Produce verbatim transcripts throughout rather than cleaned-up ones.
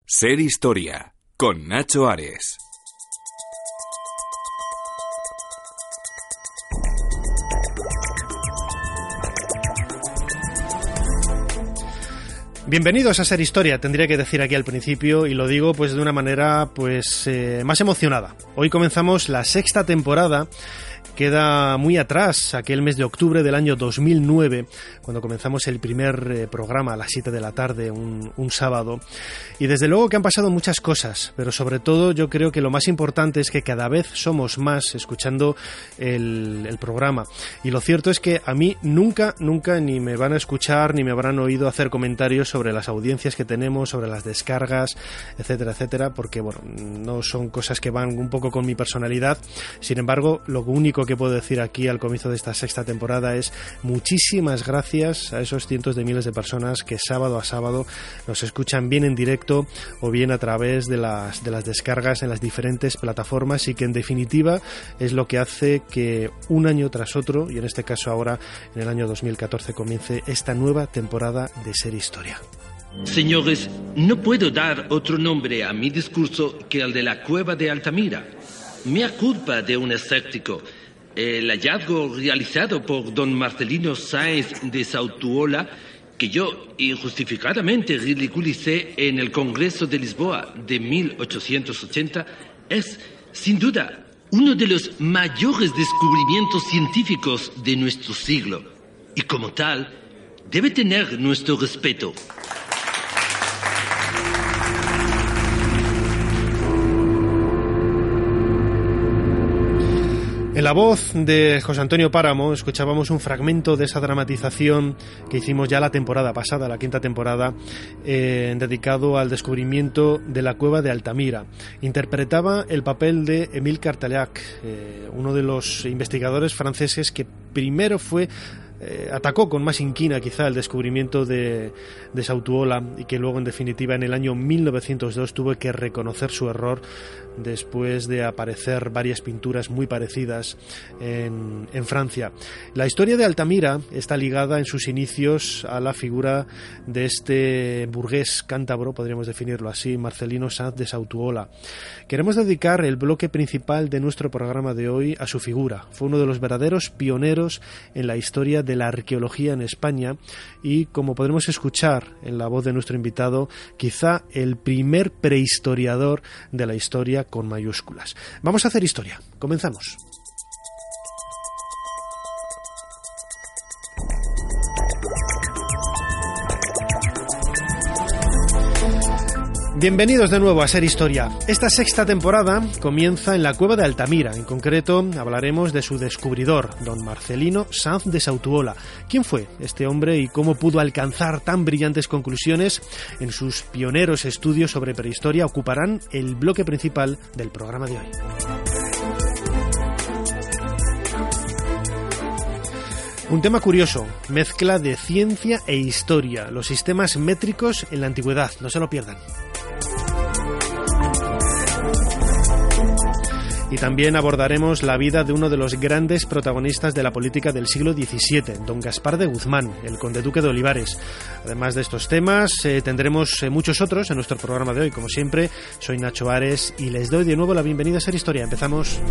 Ser Historia, con Nacho Ares. Bienvenidos a Ser Historia, tendría que decir aquí al principio, y lo digo pues de una manera pues eh, más emocionada. Hoy comenzamos la sexta temporada. Queda muy atrás aquel mes de octubre del año dos mil nueve, cuando comenzamos el primer eh, programa a las siete de la tarde, un, un sábado. Y desde luego que han pasado muchas cosas, pero sobre todo yo creo que lo más importante es que cada vez somos más escuchando el, el programa. Y lo cierto es que a mí nunca, nunca ni me van a escuchar ni me habrán oído hacer comentarios sobre las audiencias que tenemos, sobre las descargas, etcétera, etcétera, porque bueno, no son cosas que van un poco con mi personalidad. Sin embargo, lo único que puedo decir aquí al comienzo de esta sexta temporada es muchísimas gracias a esos cientos de miles de personas que sábado a sábado nos escuchan bien en directo o bien a través de las, de las descargas en las diferentes plataformas, y que en definitiva es lo que hace que un año tras otro, y en este caso ahora en el año dos mil catorce, comience esta nueva temporada de Ser Historia. Señores, no puedo dar otro nombre a mi discurso que el de la cueva de Altamira. Mea culpa de un escéptico. El hallazgo realizado por don Marcelino Sáenz de Sautuola, que yo injustificadamente ridiculicé en el Congreso de Lisboa de mil ochocientos ochenta, es, sin duda, uno de los mayores descubrimientos científicos de nuestro siglo, y como tal, debe tener nuestro respeto. En la voz de José Antonio Páramo escuchábamos un fragmento de esa dramatización que hicimos ya la temporada pasada, la quinta temporada, eh, dedicado al descubrimiento de la cueva de Altamira. Interpretaba el papel de Émile Cartailhac, eh, uno de los investigadores franceses que primero fue Eh, atacó con más inquina quizá el descubrimiento de, de Sautuola, y que luego en definitiva en el año mil novecientos dos tuvo que reconocer su error después de aparecer varias pinturas muy parecidas en, en Francia. La historia de Altamira está ligada en sus inicios a la figura de este burgués cántabro, podríamos definirlo así, Marcelino Sáenz de Sautuola. Queremos dedicar el bloque principal de nuestro programa de hoy a su figura. Fue uno de los verdaderos pioneros en la historia de de la arqueología en España, y como podremos escuchar en la voz de nuestro invitado, quizá el primer prehistoriador de la historia con mayúsculas. Vamos a hacer historia. Comenzamos. Bienvenidos de nuevo a Ser Historia. Esta sexta temporada comienza en la cueva de Altamira. En concreto, hablaremos de su descubridor, don Marcelino Sáenz de Sautuola. ¿Quién fue este hombre y cómo pudo alcanzar tan brillantes conclusiones? En sus pioneros estudios sobre prehistoria ocuparán el bloque principal del programa de hoy. Un tema curioso, mezcla de ciencia e historia, los sistemas métricos en la antigüedad, no se lo pierdan. Y también abordaremos la vida de uno de los grandes protagonistas de la política del siglo diecisiete, don Gaspar de Guzmán, el conde duque de Olivares. Además de estos temas, eh, tendremos eh, muchos otros en nuestro programa de hoy. Como siempre, soy Nacho Ares y les doy de nuevo la bienvenida a Ser Historia. Empezamos.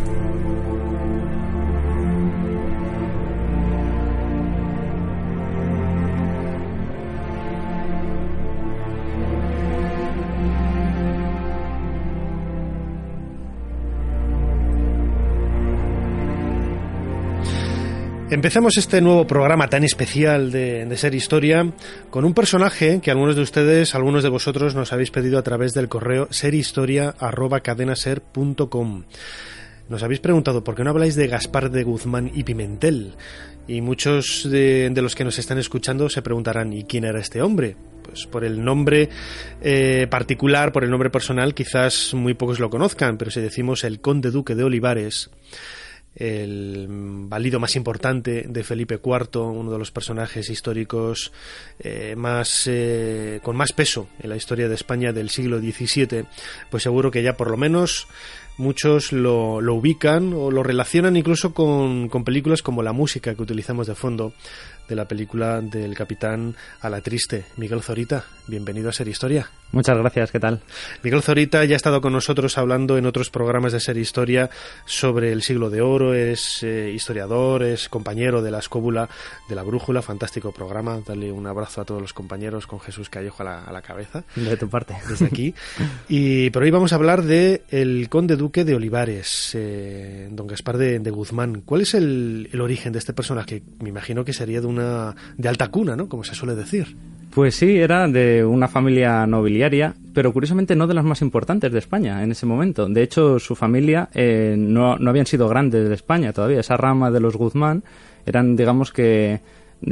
Empezamos este nuevo programa tan especial de, de Ser Historia con un personaje que algunos de ustedes, algunos de vosotros nos habéis pedido a través del correo serhistoria arroba cadenaser punto com. Nos habéis preguntado por qué no habláis de Gaspar de Guzmán y Pimentel, y muchos de, de los que nos están escuchando se preguntarán ¿y quién era este hombre? Pues por el nombre eh, particular, por el nombre personal, quizás muy pocos lo conozcan, pero si decimos el conde duque de Olivares, el valido más importante de Felipe cuarto, uno de los personajes históricos eh, más eh, con más peso en la historia de España del siglo diecisiete, pues seguro que ya por lo menos muchos lo, lo ubican o lo relacionan incluso con, con películas como la música que utilizamos de fondo de la película del Capitán Alatriste. Miguel Zorita, bienvenido a Ser Historia. Muchas gracias, ¿qué tal? Miguel Zorita ya ha estado con nosotros hablando en otros programas de Ser Historia sobre el siglo de oro, es eh, historiador, es compañero de la Escóbula de la Brújula, fantástico programa, darle un abrazo a todos los compañeros con Jesús Callejo a la, a la cabeza. De tu parte. Desde aquí. Y, pero hoy vamos a hablar de el Conde Duque de Olivares, eh, don Gaspar de, de Guzmán. ¿Cuál es el, el origen de este personaje? Me imagino que sería de una de alta cuna, ¿no? Como se suele decir. Pues sí, era de una familia nobiliaria, pero curiosamente no de las más importantes de España en ese momento. De hecho, su familia eh, no, no habían sido grandes de España todavía. Esa rama de los Guzmán eran, digamos que,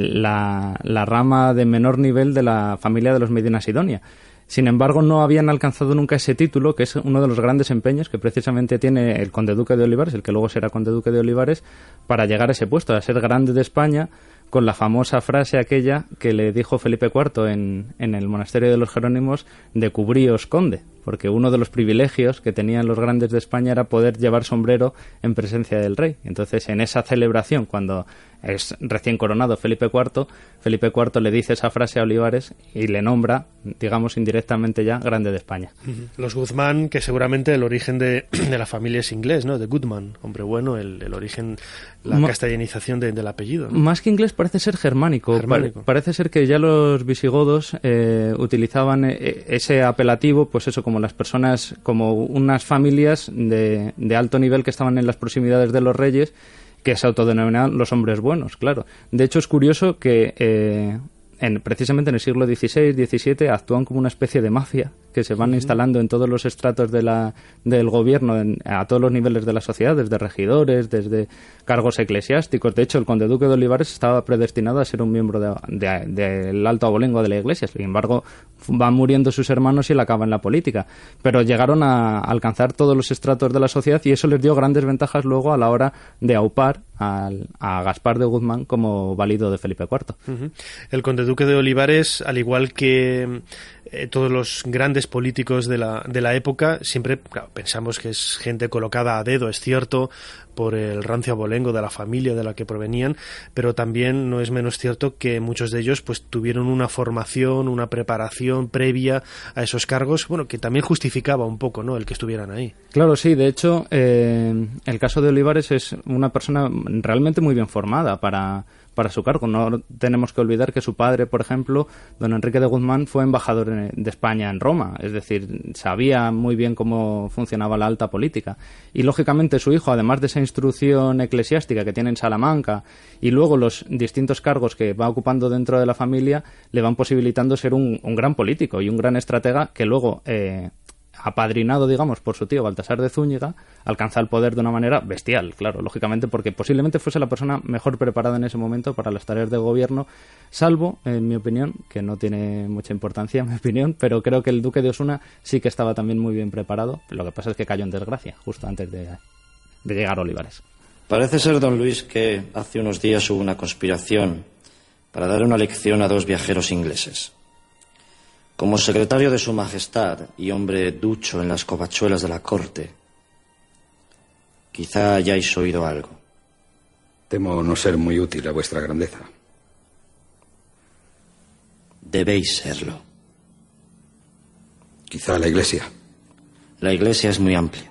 la, la rama de menor nivel de la familia de los Medina Sidonia. Sin embargo, no habían alcanzado nunca ese título, que es uno de los grandes empeños que precisamente tiene el Conde Duque de Olivares, el que luego será Conde Duque de Olivares, para llegar a ese puesto, a ser grande de España, con la famosa frase aquella que le dijo Felipe cuarto en, en el monasterio de los Jerónimos de cubríos conde, porque uno de los privilegios que tenían los grandes de España era poder llevar sombrero en presencia del rey. Entonces, en esa celebración, cuando es recién coronado Felipe cuarto, Felipe cuarto le dice esa frase a Olivares y le nombra, digamos indirectamente ya, grande de España. Los Guzmán, que seguramente el origen de, de la familia es inglés, ¿no? De Goodman, hombre bueno, el, el origen, la Ma- castellanización de, del apellido, ¿no? Más que inglés parece ser germánico. germánico. Pa- parece ser que ya los visigodos eh, utilizaban eh, ese apelativo, pues eso, como las personas, como unas familias de, de alto nivel que estaban en las proximidades de los reyes, que se autodenominaban los hombres buenos, claro. De hecho, es curioso que eh, en, precisamente en el siglo dieciséis diecisiete actúan como una especie de mafia que se van uh-huh. instalando en todos los estratos de la, del gobierno, en, a todos los niveles de la sociedad, desde regidores, desde cargos eclesiásticos. De hecho, el Conde Duque de Olivares estaba predestinado a ser un miembro del de, de, de alto abolengo de la Iglesia. Sin embargo, van muriendo sus hermanos y él acaba en la política. Pero llegaron a alcanzar todos los estratos de la sociedad y eso les dio grandes ventajas luego a la hora de aupar al, a Gaspar de Guzmán como válido de Felipe cuarto. Uh-huh. El Conde Duque de Olivares, al igual que eh, todos los grandes políticos de la, de la época, siempre claro, pensamos que es gente colocada a dedo, es cierto, por el rancio abolengo de la familia de la que provenían, pero también no es menos cierto que muchos de ellos pues tuvieron una formación, una preparación previa a esos cargos, bueno, que también justificaba un poco, ¿no?, el que estuvieran ahí. Claro, sí, de hecho, eh, el caso de Olivares es una persona realmente muy bien formada para... para su cargo. No tenemos que olvidar que su padre, por ejemplo, don Enrique de Guzmán, fue embajador de España en Roma, es decir, sabía muy bien cómo funcionaba la alta política. Y, lógicamente, su hijo, además de esa instrucción eclesiástica que tiene en Salamanca y luego los distintos cargos que va ocupando dentro de la familia, le van posibilitando ser un, un gran político y un gran estratega que luego... Eh, apadrinado, digamos, por su tío Baltasar de Zúñiga, alcanza el poder de una manera bestial, claro, lógicamente, porque posiblemente fuese la persona mejor preparada en ese momento para las tareas de gobierno, salvo, en mi opinión, que no tiene mucha importancia, en mi opinión, pero creo que el duque de Osuna sí que estaba también muy bien preparado. Lo que pasa es que cayó en desgracia, justo antes de, de llegar a Olivares. Parece ser, don Luis, que hace unos días hubo una conspiración para dar una lección a dos viajeros ingleses. Como secretario de su majestad y hombre ducho en las covachuelas de la corte, quizá hayáis oído algo. Temo no ser muy útil a vuestra grandeza. Debéis serlo. Quizá la Iglesia. La Iglesia es muy amplia.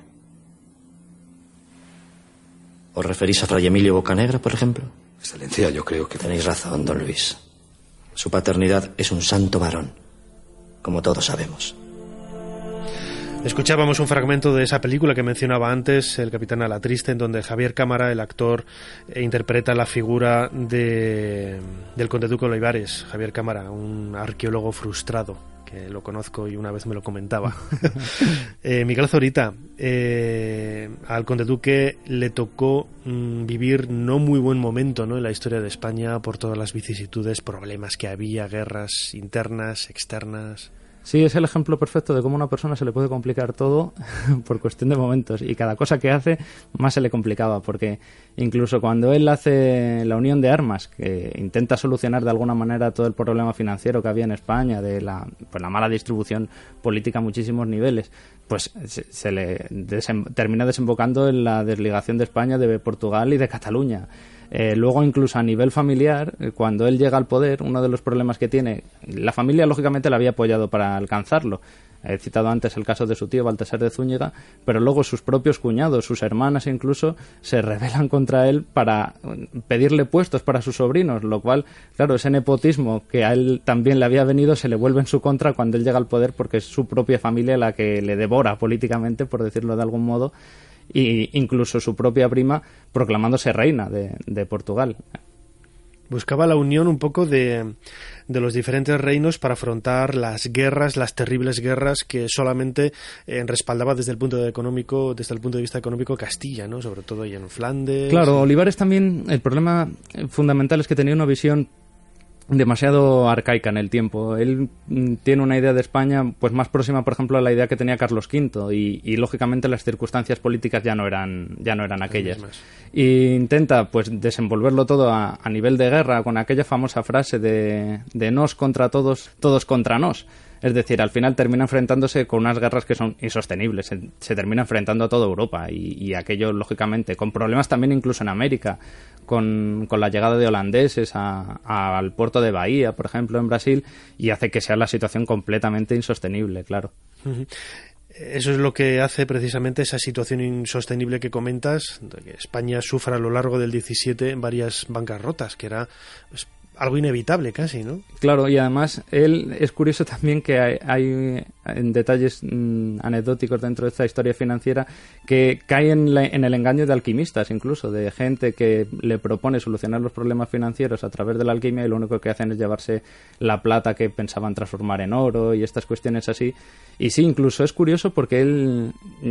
¿Os referís a Fray Emilio Bocanegra, por ejemplo? Excelencia, yo creo que... Tenéis razón, don Luis. Su paternidad es un santo varón, como todos sabemos. Escuchábamos un fragmento de esa película que mencionaba antes, El Capitán Alatriste, en donde Javier Cámara, el actor, eh, interpreta la figura de, del Conde Duque de Olivares. Javier Cámara, un arqueólogo frustrado, que lo conozco y una vez me lo comentaba. eh, Miguel Zorita, eh, al Conde Duque le tocó mm, vivir no muy buen momento, ¿no?, en la historia de España por todas las vicisitudes, problemas que había, guerras internas, externas. Sí, es el ejemplo perfecto de cómo a una persona se le puede complicar todo por cuestión de momentos, y cada cosa que hace más se le complicaba, porque incluso cuando él hace la unión de armas, que intenta solucionar de alguna manera todo el problema financiero que había en España, de la, pues la mala distribución política a muchísimos niveles, pues se, se le desem, termina desembocando en la desligación de España, de Portugal y de Cataluña. Eh, luego, incluso a nivel familiar, eh, cuando él llega al poder, uno de los problemas que tiene, la familia lógicamente le había apoyado para alcanzarlo. He citado antes el caso de su tío Baltasar de Zúñiga, pero luego sus propios cuñados, sus hermanas incluso, se rebelan contra él para pedirle puestos para sus sobrinos, lo cual, claro, ese nepotismo que a él también le había venido se le vuelve en su contra cuando él llega al poder, porque es su propia familia la que le devora políticamente, por decirlo de algún modo, y incluso su propia prima proclamándose reina de, de Portugal. Buscaba la unión un poco de, de los diferentes reinos para afrontar las guerras, las terribles guerras que solamente eh, respaldaba desde el punto de económico, desde el punto de vista económico Castilla, ¿no? Sobre todo ahí en Flandes. Claro, Olivares también, el problema fundamental es que tenía una visión demasiado arcaica en el tiempo. Él mm, tiene una idea de España pues más próxima, por ejemplo, a la idea que tenía Carlos quinto, y, y lógicamente las circunstancias políticas ya no eran ya no eran aquellas. Y intenta pues desenvolverlo todo a, a nivel de guerra, con aquella famosa frase de, de nos contra todos, todos contra nos. Es decir, al final termina enfrentándose con unas guerras que son insostenibles. Se, se termina enfrentando a toda Europa y, y aquello, lógicamente, con problemas también incluso en América, con, con la llegada de holandeses a, a, al puerto de Bahía, por ejemplo, en Brasil, y hace que sea la situación completamente insostenible, claro. Uh-huh. Eso es lo que hace precisamente esa situación insostenible que comentas, de que España sufra a lo largo del diecisiete varias bancarrotas, que era pues, algo inevitable casi, ¿no? Claro, y además él es curioso también que hay, hay en detalles mmm, anecdóticos dentro de esta historia financiera que cae en, la, en el engaño de alquimistas, incluso de gente que le propone solucionar los problemas financieros a través de la alquimia, y lo único que hacen es llevarse la plata que pensaban transformar en oro y estas cuestiones así. Y sí, incluso es curioso porque él,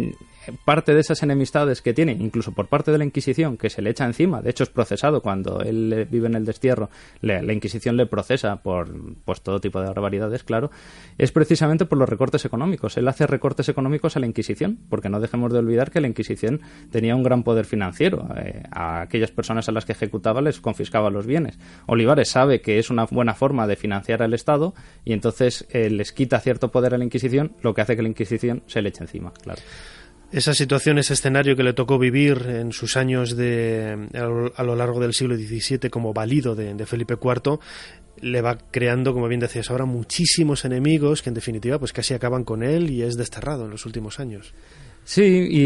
parte de esas enemistades que tiene, incluso por parte de la Inquisición, que se le echa encima, de hecho es procesado cuando él vive en el destierro, le, la Inquisición le procesa por pues todo tipo de barbaridades, claro, es precisamente por los recortes económicos. Él hace recortes económicos a la Inquisición, porque no dejemos de olvidar que la Inquisición tenía un gran poder financiero. Eh, a aquellas personas a las que ejecutaba les confiscaba los bienes. Olivares sabe que es una buena forma de financiar al Estado y entonces eh, les quita cierto poder a la Inquisición, lo que hace que la Inquisición se le eche encima, claro. Esa situación, ese escenario que le tocó vivir en sus años de a lo largo del siglo diecisiete como valido de, de Felipe cuarto, le va creando, como bien decías ahora, muchísimos enemigos que en definitiva pues casi acaban con él y es desterrado en los últimos años. Sí,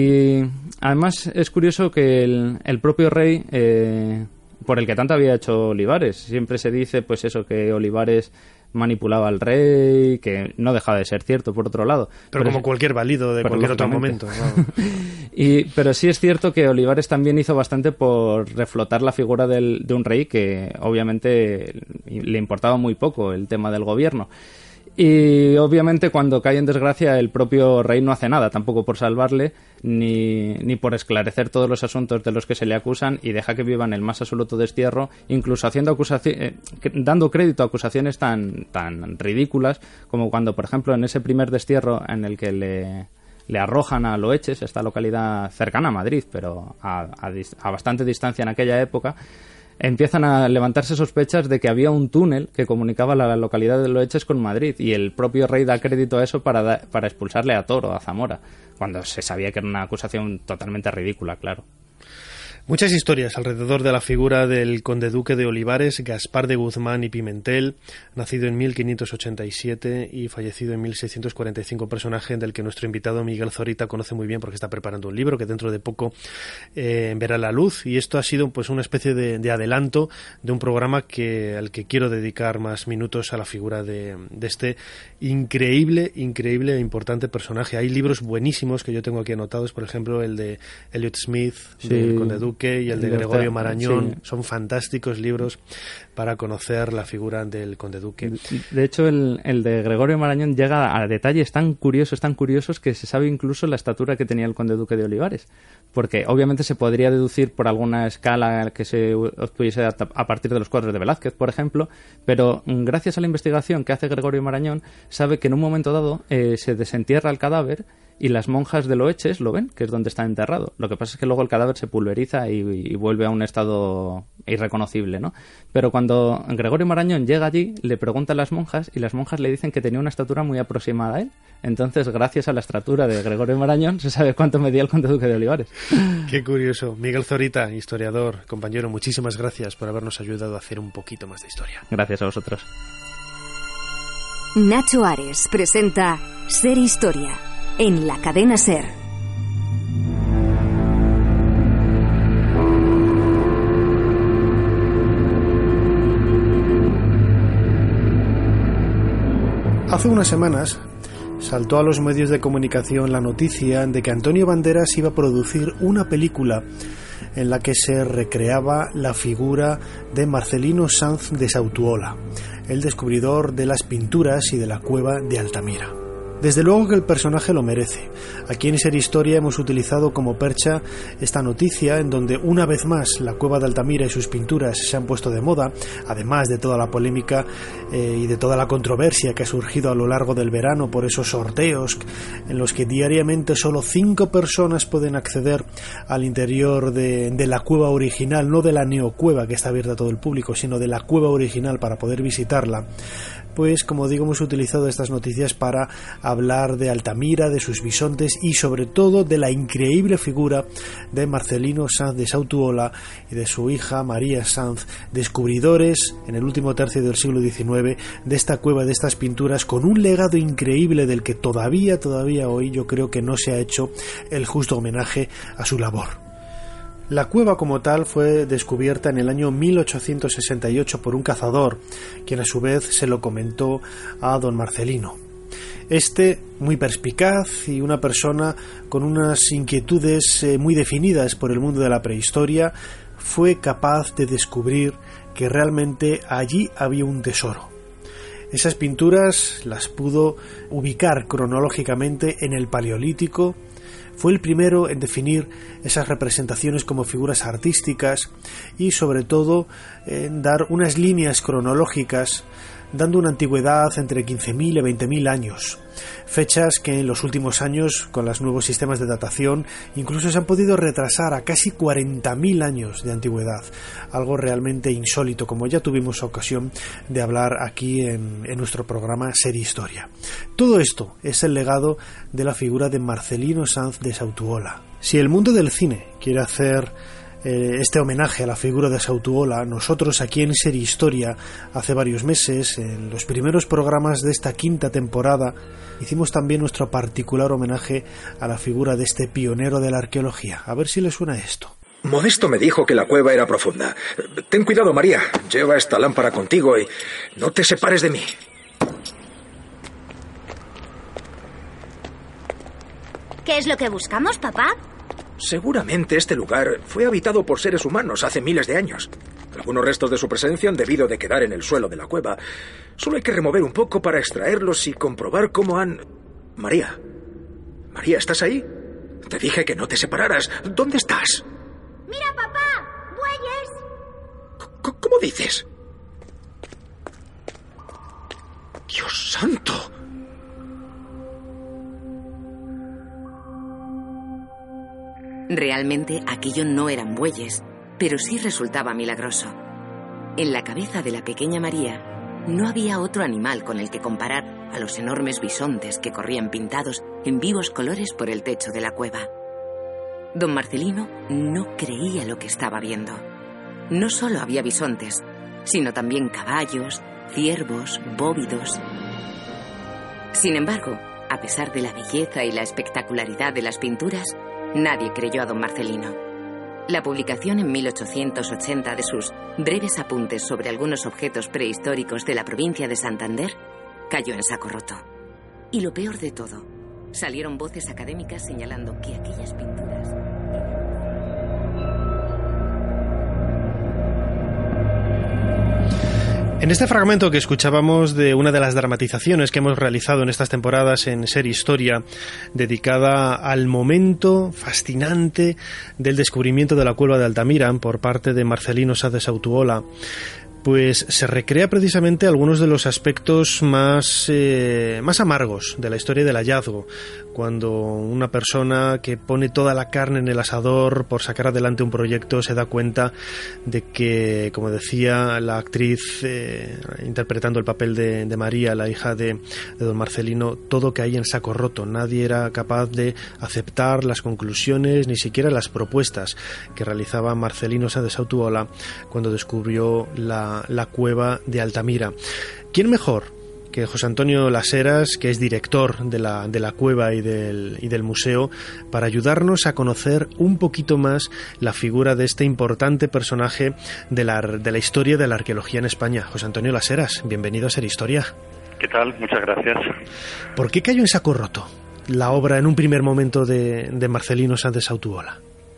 y además es curioso que el, el propio rey, eh, por el que tanto había hecho Olivares, siempre se dice pues eso, que Olivares manipulaba al rey, que no dejaba de ser cierto por otro lado. Pero, pero como es, cualquier válido de cualquier otro momento. Claro. y, pero sí es cierto que Olivares también hizo bastante por reflotar la figura del, de un rey que obviamente le importaba muy poco el tema del gobierno. Y obviamente cuando cae en desgracia el propio rey no hace nada tampoco por salvarle ni, ni por esclarecer todos los asuntos de los que se le acusan, y deja que viva en el más absoluto destierro, incluso haciendo acusaciones, eh, dando crédito a acusaciones tan, tan ridículas como cuando, por ejemplo, en ese primer destierro en el que le, le arrojan a Loeches, esta localidad cercana a Madrid, pero a, a, a bastante distancia en aquella época, empiezan a levantarse sospechas de que había un túnel que comunicaba la localidad de Loeches con Madrid, y el propio rey da crédito a eso para, da, para expulsarle a Toro, a Zamora, cuando se sabía que era una acusación totalmente ridícula, claro. Muchas historias alrededor de la figura del conde duque de Olivares, Gaspar de Guzmán y Pimentel, nacido en mil quinientos ochenta y siete y fallecido en mil seiscientos cuarenta y cinco, personaje del que nuestro invitado Miguel Zorita conoce muy bien porque está preparando un libro que dentro de poco eh, verá la luz, y esto ha sido pues una especie de, de adelanto de un programa que al que quiero dedicar más minutos a la figura de, de este increíble, increíble e importante personaje. Hay libros buenísimos que yo tengo aquí anotados, por ejemplo el de Elliot Smith, sí, del conde duque, y el de Gregorio Marañón, sí. Son fantásticos libros para conocer la figura del conde duque. De hecho, el, el de Gregorio Marañón llega a detalles tan curiosos, tan curiosos, que se sabe incluso la estatura que tenía el conde duque de Olivares. Porque obviamente se podría deducir por alguna escala que se obtuviese a partir de los cuadros de Velázquez, por ejemplo, pero gracias a la investigación que hace Gregorio Marañón, sabe que en un momento dado eh, se desentierra el cadáver y las monjas de Loeches lo ven, que es donde está enterrado. Lo que pasa es que luego el cadáver se pulveriza y, y vuelve a un estado irreconocible, ¿no? Pero cuando Gregorio Marañón llega allí, le pregunta a las monjas y las monjas le dicen que tenía una estatura muy aproximada a él. Entonces, gracias a la estatura de Gregorio Marañón, se sabe cuánto medía el conde duque de Olivares. Qué curioso. Miguel Zorita, historiador, compañero, muchísimas gracias por habernos ayudado a hacer un poquito más de historia. Gracias a vosotros. Nacho Ares presenta Ser Historia en la cadena SER. Hace unas semanas saltó a los medios de comunicación la noticia de que Antonio Banderas iba a producir una película en la que se recreaba la figura de Marcelino Sanz de Sautuola, el descubridor de las pinturas y de la cueva de Altamira. Desde luego que el personaje lo merece. Aquí en Ser Historia hemos utilizado como percha esta noticia en donde una vez más la cueva de Altamira y sus pinturas se han puesto de moda, además de toda la polémica eh, y de toda la controversia que ha surgido a lo largo del verano por esos sorteos en los que diariamente solo cinco personas pueden acceder al interior de, de la cueva original, no de la neocueva que está abierta a todo el público, sino de la cueva original para poder visitarla. Pues, como digo, hemos utilizado estas noticias para hablar de Altamira, de sus bisontes y sobre todo de la increíble figura de Marcelino Sanz de Sautuola y de su hija María Sanz, descubridores en el último tercio del siglo diecinueve de esta cueva, de estas pinturas, con un legado increíble del que todavía, todavía hoy yo creo que no se ha hecho el justo homenaje a su labor. La cueva como tal fue descubierta en el año mil ochocientos sesenta y ocho por un cazador, quien a su vez se lo comentó a don Marcelino. Este, muy perspicaz y una persona con unas inquietudes eh, muy definidas por el mundo de la prehistoria, fue capaz de descubrir que realmente allí había un tesoro. Esas pinturas las pudo ubicar cronológicamente en el Paleolítico. Fue el primero en definir esas representaciones como figuras artísticas y, sobre todo, en dar unas líneas cronológicas, dando una antigüedad entre quince mil y veinte mil años. Fechas que en los últimos años, con los nuevos sistemas de datación, incluso se han podido retrasar a casi cuarenta mil años de antigüedad. Algo realmente insólito, como ya tuvimos ocasión de hablar aquí en, en nuestro programa Ser Historia. Todo esto es el legado de la figura de Marcelino Sanz de Sautuola. Si el mundo del cine quiere hacer eh, este homenaje a la figura de Sautuola, nosotros aquí en Ser Historia, hace varios meses, en los primeros programas de esta quinta temporada, hicimos también nuestro particular homenaje a la figura de este pionero de la arqueología. A ver si le suena esto. Modesto me dijo que la cueva era profunda. Ten cuidado, María. Lleva esta lámpara contigo y no te separes de mí. ¿Qué es lo que buscamos, papá? Seguramente este lugar fue habitado por seres humanos hace miles de años. Algunos restos de su presencia han debido de quedar en el suelo de la cueva. Solo hay que remover un poco para extraerlos y comprobar cómo han... María. María, ¿estás ahí? Te dije que no te separaras. ¿Dónde estás? ¡Mira, papá! ¡Bueyes! C- ¿Cómo dices? ¡Dios santo! Realmente aquello no eran bueyes, pero sí resultaba milagroso. En la cabeza de la pequeña María no había otro animal con el que comparar a los enormes bisontes que corrían pintados en vivos colores por el techo de la cueva. Don Marcelino no creía lo que estaba viendo. No solo había bisontes, sino también caballos, ciervos, bóvidos. Sin embargo, a pesar de la belleza y la espectacularidad de las pinturas, nadie creyó a don Marcelino. La publicación en mil ochocientos ochenta de sus breves apuntes sobre algunos objetos prehistóricos de la provincia de Santander cayó en saco roto. Y lo peor de todo, salieron voces académicas señalando que aquellas pinturas... En este fragmento que escuchábamos de una de las dramatizaciones que hemos realizado en estas temporadas en Ser Historia, dedicada al momento fascinante del descubrimiento de la cueva de Altamira por parte de Marcelino Sá de Sautuola, pues se recrea precisamente algunos de los aspectos más, eh, más amargos de la historia del hallazgo, cuando una persona que pone toda la carne en el asador por sacar adelante un proyecto se da cuenta de que, como decía la actriz eh, interpretando el papel de, de María, la hija de, de don Marcelino, todo caía en saco roto. Nadie era capaz de aceptar las conclusiones, ni siquiera las propuestas que realizaba Marcelino Sá de Sautuola cuando descubrió la, la cueva de Altamira. ¿Quién mejor que José Antonio Las Heras, que es director de la, de la cueva y del, y del museo, para ayudarnos a conocer un poquito más la figura de este importante personaje de la, de la historia de la arqueología en España? José Antonio Las Heras, bienvenido a Ser Historia. ¿Qué tal? Muchas gracias. ¿Por qué cayó en saco roto la obra en un primer momento de, de Marcelino Sá de Sautuola?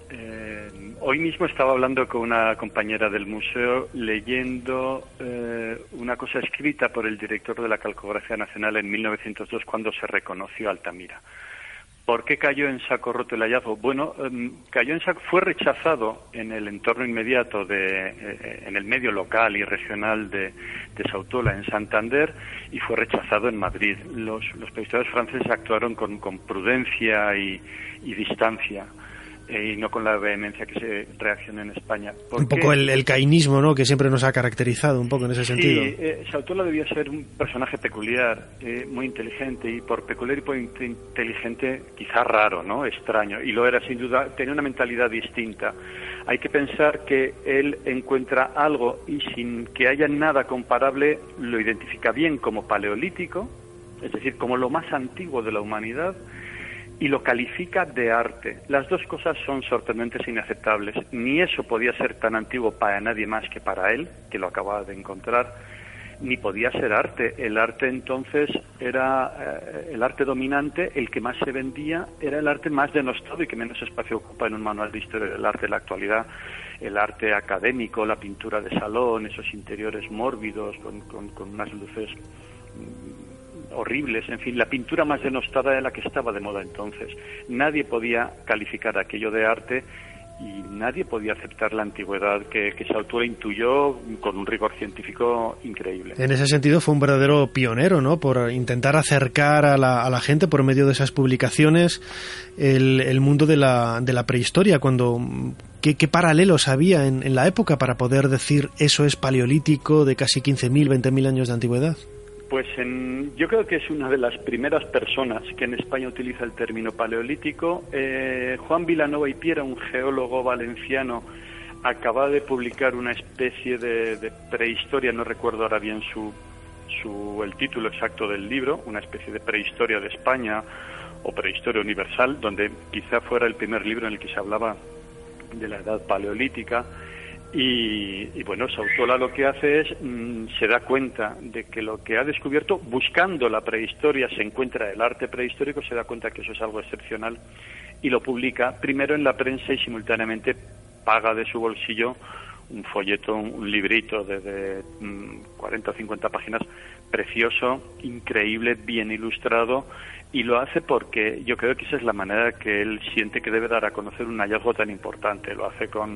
Hoy mismo estaba hablando con una compañera del museo leyendo eh, una cosa escrita por el director de la Calcografía Nacional en mil novecientos dos cuando se reconoció Altamira. ¿Por qué cayó en saco roto el hallazgo? Bueno, eh, cayó en saco, fue rechazado en el entorno inmediato, de, eh, en el medio local y regional de, de Sautuola, en Santander, y fue rechazado en Madrid. Los, los periodistas franceses actuaron con, con prudencia y, y distancia, y no con la vehemencia que se reacciona en España. Un poco el, el caínismo, ¿no?, que siempre nos ha caracterizado, un poco en ese sí, sentido. Eh, Sautuola debía ser un personaje peculiar, eh, muy inteligente, y por peculiar y por inteligente, quizá raro, ¿no?, extraño, y lo era sin duda. Tenía una mentalidad distinta. Hay que pensar que él encuentra algo y sin que haya nada comparable lo identifica bien como paleolítico, es decir, como lo más antiguo de la humanidad, y lo califica de arte. Las dos cosas son sorprendentes e inaceptables. Ni eso podía ser tan antiguo para nadie más que para él, que lo acababa de encontrar, ni podía ser arte. El arte entonces era eh, el arte dominante, el que más se vendía, era el arte más denostado y que menos espacio ocupa en un manual de historia del arte de la actualidad. El arte académico, la pintura de salón, esos interiores mórbidos con, con, con unas luces horribles, en fin, la pintura más denostada de la que estaba de moda entonces. Nadie podía calificar aquello de arte y nadie podía aceptar la antigüedad que, que Sautuola intuyó con un rigor científico increíble. En ese sentido fue un verdadero pionero, ¿no?, por intentar acercar a la, a la gente por medio de esas publicaciones el, el mundo de la, de la prehistoria, cuando ¿qué, qué paralelos había en, en la época para poder decir eso es paleolítico de casi quince mil, veinte mil años de antigüedad? Pues en, yo creo que es una de las primeras personas que en España utiliza el término paleolítico. Eh, Juan Vilanova y Piera, un geólogo valenciano, acaba de publicar una especie de, de prehistoria, no recuerdo ahora bien su, su, el título exacto del libro, una especie de prehistoria de España o prehistoria universal, donde quizá fuera el primer libro en el que se hablaba de la edad paleolítica. Y, y bueno, Sautuola lo que hace es, mmm, se da cuenta de que lo que ha descubierto, buscando la prehistoria, se encuentra el arte prehistórico, se da cuenta que eso es algo excepcional y lo publica primero en la prensa y simultáneamente paga de su bolsillo un folleto, un librito de, de mmm, cuarenta o cincuenta páginas, precioso, increíble, bien ilustrado, y lo hace porque yo creo que esa es la manera que él siente que debe dar a conocer un hallazgo tan importante. Lo hace con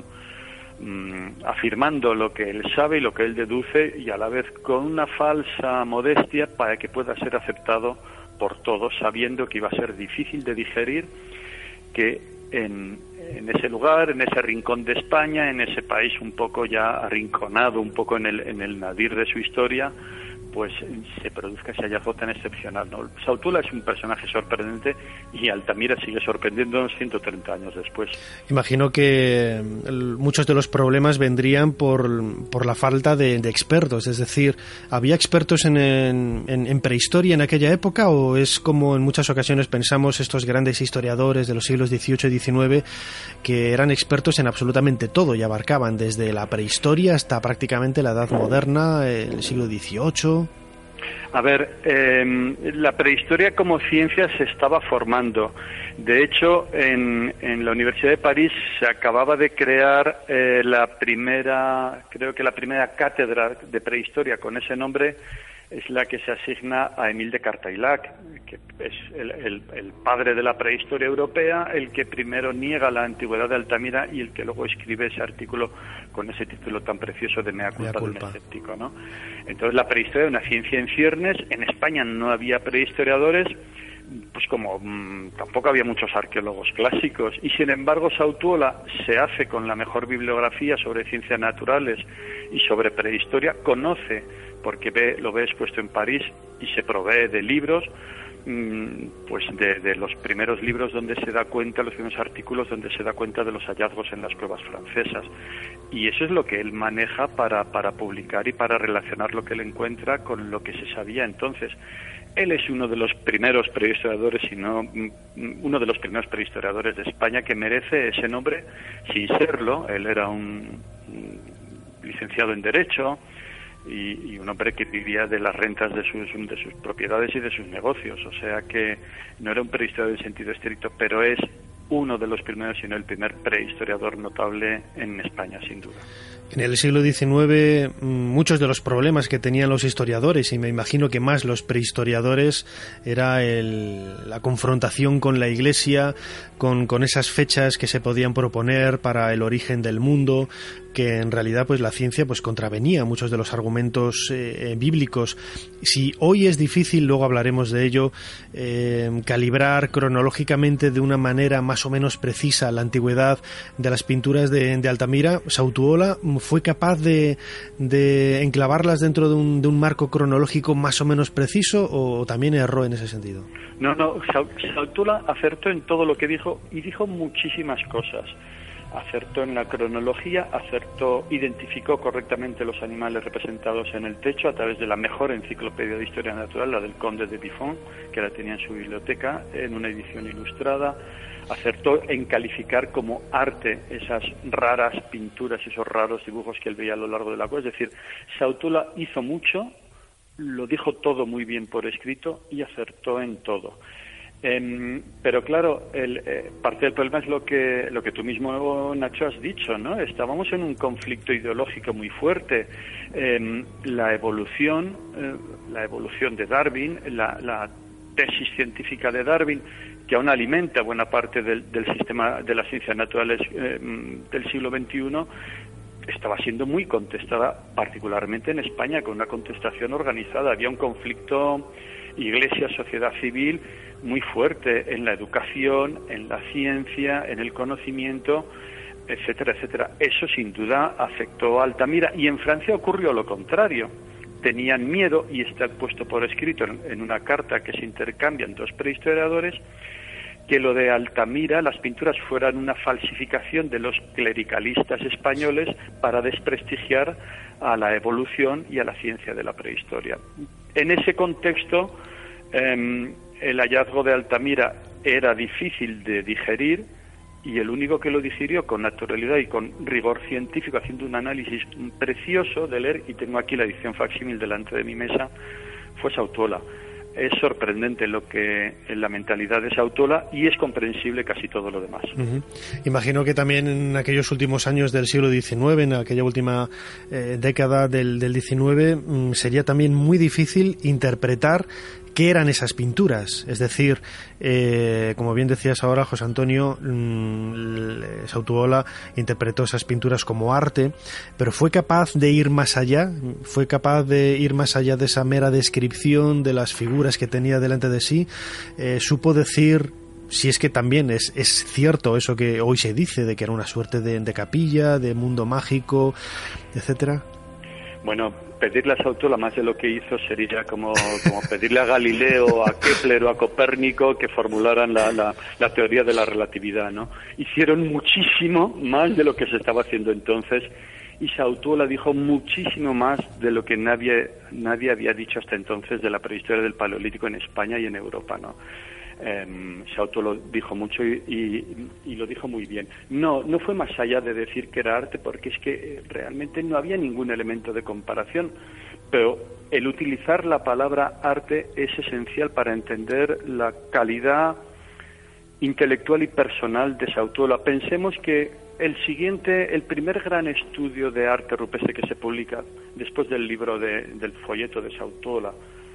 afirmando lo que él sabe y lo que él deduce, y a la vez con una falsa modestia para que pueda ser aceptado por todos, sabiendo que iba a ser difícil de digerir que en, en ese lugar, en ese rincón de España, en ese país un poco ya arrinconado, un poco en el, en el nadir de su historia, pues se produzca ese hallazgo tan excepcional, ¿no? Sautuola es un personaje sorprendente y Altamira sigue sorprendiéndonos ciento treinta años después. Imagino que muchos de los problemas vendrían por, por la falta de, de expertos, es decir, ¿había expertos en, en, en prehistoria en aquella época, o es como en muchas ocasiones pensamos estos grandes historiadores de los siglos dieciocho y diecinueve que eran expertos en absolutamente todo y abarcaban desde la prehistoria hasta prácticamente la Edad Moderna, el siglo dieciocho? A ver, eh, la prehistoria como ciencia se estaba formando. De hecho, en, en la Universidad de París se acababa de crear eh, la primera, creo que la primera cátedra de prehistoria con ese nombre es la que se asigna a Émile de Cartaillac, que es el, el, el padre de la prehistoria europea, el que primero niega la antigüedad de Altamira y el que luego escribe ese artículo con ese título tan precioso de Mea culpa, de un escéptico, ¿no? Entonces la prehistoria es una ciencia en ciernes. En España no había prehistoriadores, pues como mmm, tampoco había muchos arqueólogos clásicos, y sin embargo Sautuola se hace con la mejor bibliografía sobre ciencias naturales y sobre prehistoria, conoce, porque ve, lo ve expuesto en París y se provee de libros, mmm, pues de, de los primeros libros donde se da cuenta, los primeros artículos donde se da cuenta de los hallazgos en las cuevas francesas, y eso es lo que él maneja para, para publicar y para relacionar lo que él encuentra con lo que se sabía entonces. Él es uno de los primeros prehistoriadores, si no uno de los primeros prehistoriadores de España que merece ese nombre sin serlo. Él era un, un licenciado en Derecho y, y un hombre que vivía de las rentas de sus, de sus propiedades y de sus negocios. O sea que no era un prehistoriador en sentido estricto, pero es uno de los primeros, si no el primer prehistoriador notable en España, sin duda. En el siglo diecinueve, muchos de los problemas que tenían los historiadores, y me imagino que más los prehistoriadores, era el, la confrontación con la Iglesia, con, con esas fechas que se podían proponer para el origen del mundo, que en realidad pues la ciencia pues contravenía muchos de los argumentos eh, bíblicos. Si hoy es difícil, luego hablaremos de ello, eh, calibrar cronológicamente de una manera más o menos precisa la antigüedad de las pinturas de, de Altamira, Sautuola fue capaz de, de enclavarlas dentro de un, de un marco cronológico más o menos preciso, o también erró en ese sentido. No, no, Sautuola acertó en todo lo que dijo, y dijo muchísimas cosas. Acertó en la cronología, acertó, identificó correctamente los animales representados en el techo a través de la mejor enciclopedia de historia natural, la del Conde de Buffon, que la tenía en su biblioteca, en una edición ilustrada. Acertó en calificar como arte esas raras pinturas, esos raros dibujos que él veía a lo largo de la cueva. Es decir, Sautuola hizo mucho, lo dijo todo muy bien por escrito y acertó en todo. Eh, pero claro, el, eh, parte del problema es lo que lo que tú mismo, Nacho, has dicho, ¿no? Estábamos en un conflicto ideológico muy fuerte. Eh, la evolución, eh, la evolución de Darwin, la, la tesis científica de Darwin, que aún alimenta buena parte del, del sistema de las ciencias naturales eh, del siglo veintiuno, estaba siendo muy contestada, particularmente en España, con una contestación organizada. Había un conflicto Iglesia-sociedad civil muy fuerte en la educación, en la ciencia, en el conocimiento, etcétera, etcétera. Eso sin duda afectó a Altamira, y en Francia ocurrió lo contrario. Tenían miedo, y está puesto por escrito en, en una carta que se intercambian dos prehistoriadores, que lo de Altamira, las pinturas, fueran una falsificación de los clericalistas españoles para desprestigiar a la evolución y a la ciencia de la prehistoria. En ese contexto, eh, el hallazgo de Altamira era difícil de digerir, y el único que lo digirió con naturalidad y con rigor científico, haciendo un análisis precioso de leer, y tengo aquí la edición facsímil delante de mi mesa, fue Sautuola. Es sorprendente lo que en la mentalidad de Sautuola, y es comprensible casi todo lo demás. Uh-huh. Imagino que también en aquellos últimos años del siglo diecinueve, en aquella última eh, década del, del diecinueve, mmm, sería también muy difícil interpretar qué eran esas pinturas. Es decir, eh, como bien decías ahora, José Antonio, mmm, Sautuola interpretó esas pinturas como arte, pero fue capaz de ir más allá, fue capaz de ir más allá de esa mera descripción de las figuras que tenía delante de sí. Eh, supo decir, si es que también es, es cierto eso que hoy se dice, de que era una suerte de, de capilla, de mundo mágico, etcétera. Bueno, pedirle a Sautuola más de lo que hizo sería como, como pedirle a Galileo, a Kepler o a Copérnico que formularan la, la, la teoría de la relatividad, ¿no? Hicieron muchísimo más de lo que se estaba haciendo entonces, y Sautuola dijo muchísimo más de lo que nadie, nadie había dicho hasta entonces de la prehistoria del Paleolítico en España y en Europa, ¿no? Eh, Sautuola dijo mucho y, y, y lo dijo muy bien. No, no fue más allá de decir que era arte, porque es que realmente no había ningún elemento de comparación. pero el utilizar la palabra arte es esencial para entender la calidad intelectual y personal de Sautuola. Pensemos que el siguiente, el primer gran estudio de arte rupestre que se publica después del libro de, del folleto de Sautuola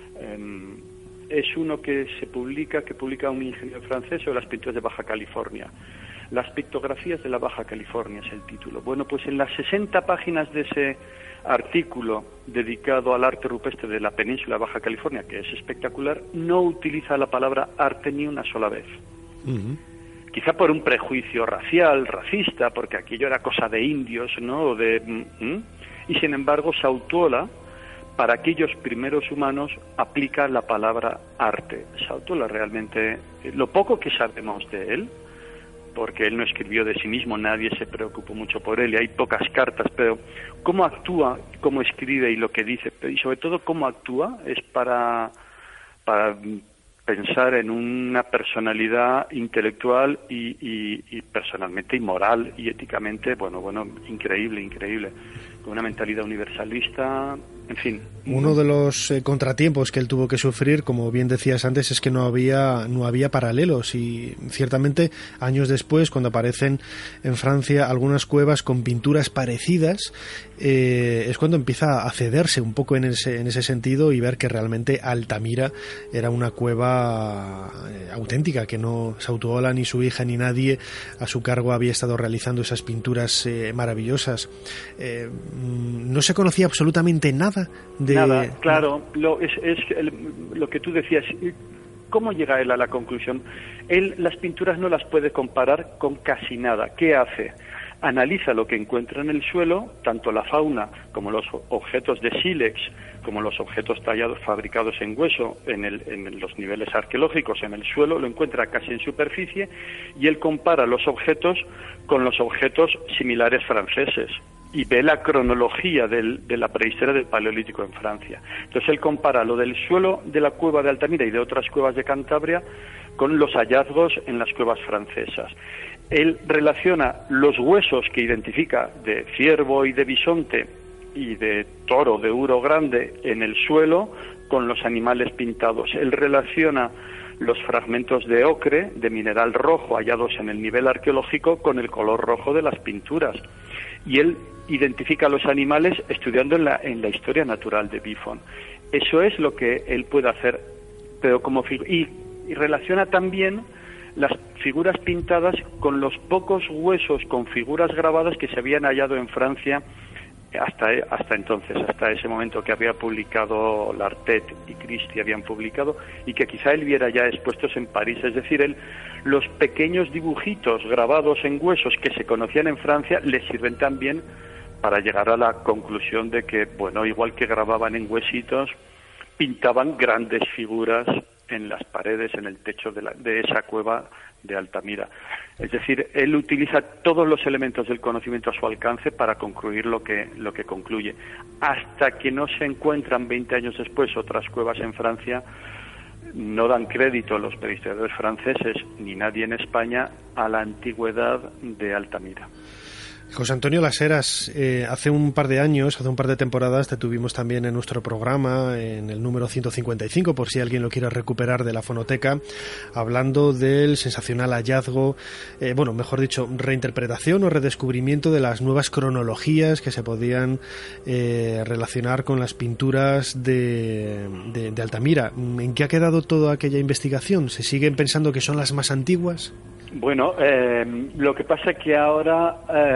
eh, es uno que se publica, que publica un ingeniero francés sobre las pinturas de Baja California. Las pictografías de la Baja California es el título. Bueno, pues en las sesenta páginas de ese artículo dedicado al arte rupestre de la península de Baja California, que es espectacular, no utiliza la palabra arte ni una sola vez. Uh-huh. Quizá por un prejuicio racial, racista, porque aquello era cosa de indios, ¿no? De, ¿mm? Y sin embargo, Sautuola, para aquellos primeros humanos, aplica la palabra arte. Sautuola realmente, lo poco que sabemos de él, porque él no escribió de sí mismo, nadie se preocupó mucho por él, y hay pocas cartas, pero cómo actúa, cómo escribe y lo que dice, y sobre todo cómo actúa, es para, para pensar en una personalidad intelectual y, y, y personalmente y moral y éticamente, bueno, bueno, increíble, increíble, con una mentalidad universalista, en fin. Uno de los eh, contratiempos que él tuvo que sufrir, como bien decías antes, es que no había no había paralelos, y ciertamente años después, cuando aparecen en Francia algunas cuevas con pinturas parecidas, eh, es cuando empieza a cederse un poco en ese, en ese sentido, y ver que realmente Altamira era una cueva eh, auténtica, que no Sautuola ni su hija ni nadie a su cargo había estado realizando esas pinturas eh, maravillosas. Eh, no se conocía absolutamente nada de... Nada, claro, lo, es, es el, lo que tú decías. ¿Cómo llega él a la conclusión? Él las pinturas no las puede comparar con casi nada. ¿Qué hace? Analiza lo que encuentra en el suelo, tanto la fauna como los objetos de sílex, como los objetos tallados, fabricados en hueso, en, el, en los niveles arqueológicos, en el suelo, lo encuentra casi en superficie, y él compara los objetos con los objetos similares franceses, y ve la cronología del, de la prehistoria del Paleolítico en Francia. Entonces él compara lo del suelo de la cueva de Altamira y de otras cuevas de Cantabria con los hallazgos en las cuevas francesas. Él relaciona los huesos que identifica de ciervo y de bisonte y de toro de Uro Grande en el suelo con los animales pintados. Él relaciona los fragmentos de ocre, de mineral rojo, hallados en el nivel arqueológico con el color rojo de las pinturas. Y él identifica a los animales estudiando en la, en la historia natural de Buffon. Eso es lo que él puede hacer, pero como y, y relaciona también las figuras pintadas con los pocos huesos con figuras grabadas que se habían hallado en Francia hasta hasta entonces, hasta ese momento, que había publicado L'Artet y Christie habían publicado, y que quizá él viera ya expuestos en París. Es decir, él, los pequeños dibujitos grabados en huesos que se conocían en Francia le sirven también para llegar a la conclusión de que, bueno, igual que grababan en huesitos, pintaban grandes figuras en las paredes, en el techo de, la, de esa cueva de Altamira. Es decir, él utiliza todos los elementos del conocimiento a su alcance para concluir lo que, lo que concluye. Hasta que no se encuentran veinte años después otras cuevas en Francia, no dan crédito los prehistoriadores franceses ni nadie en España a la antigüedad de Altamira. José Antonio Las Heras, eh, hace un par de años, hace un par de temporadas, te tuvimos también en nuestro programa, en el número ciento cincuenta y cinco, por si alguien lo quiere recuperar, de la fonoteca, hablando del sensacional hallazgo, eh, bueno, mejor dicho, reinterpretación o redescubrimiento de las nuevas cronologías que se podían eh, relacionar con las pinturas de, de, de Altamira. ¿En qué ha quedado toda aquella investigación? ¿Se siguen pensando que son las más antiguas? Bueno, eh, lo que pasa es que ahora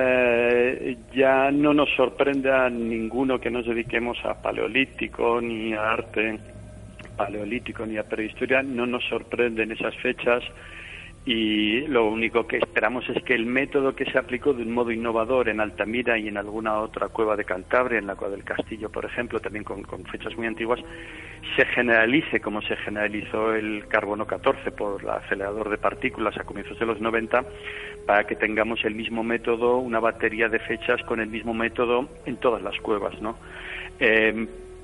eh, ya no nos sorprende a ninguno que nos dediquemos a paleolítico, ni a arte paleolítico, ni a prehistoria, no nos sorprenden esas fechas, y lo único que esperamos es que el método que se aplicó de un modo innovador en Altamira y en alguna otra cueva de Cantabria, en la cueva del Castillo, por ejemplo, también con, con fechas muy antiguas, se generalice como se generalizó el carbono catorce por el acelerador de partículas a comienzos de los noventa, para que tengamos el mismo método, una batería de fechas con el mismo método en todas las cuevas, ¿no? Eh,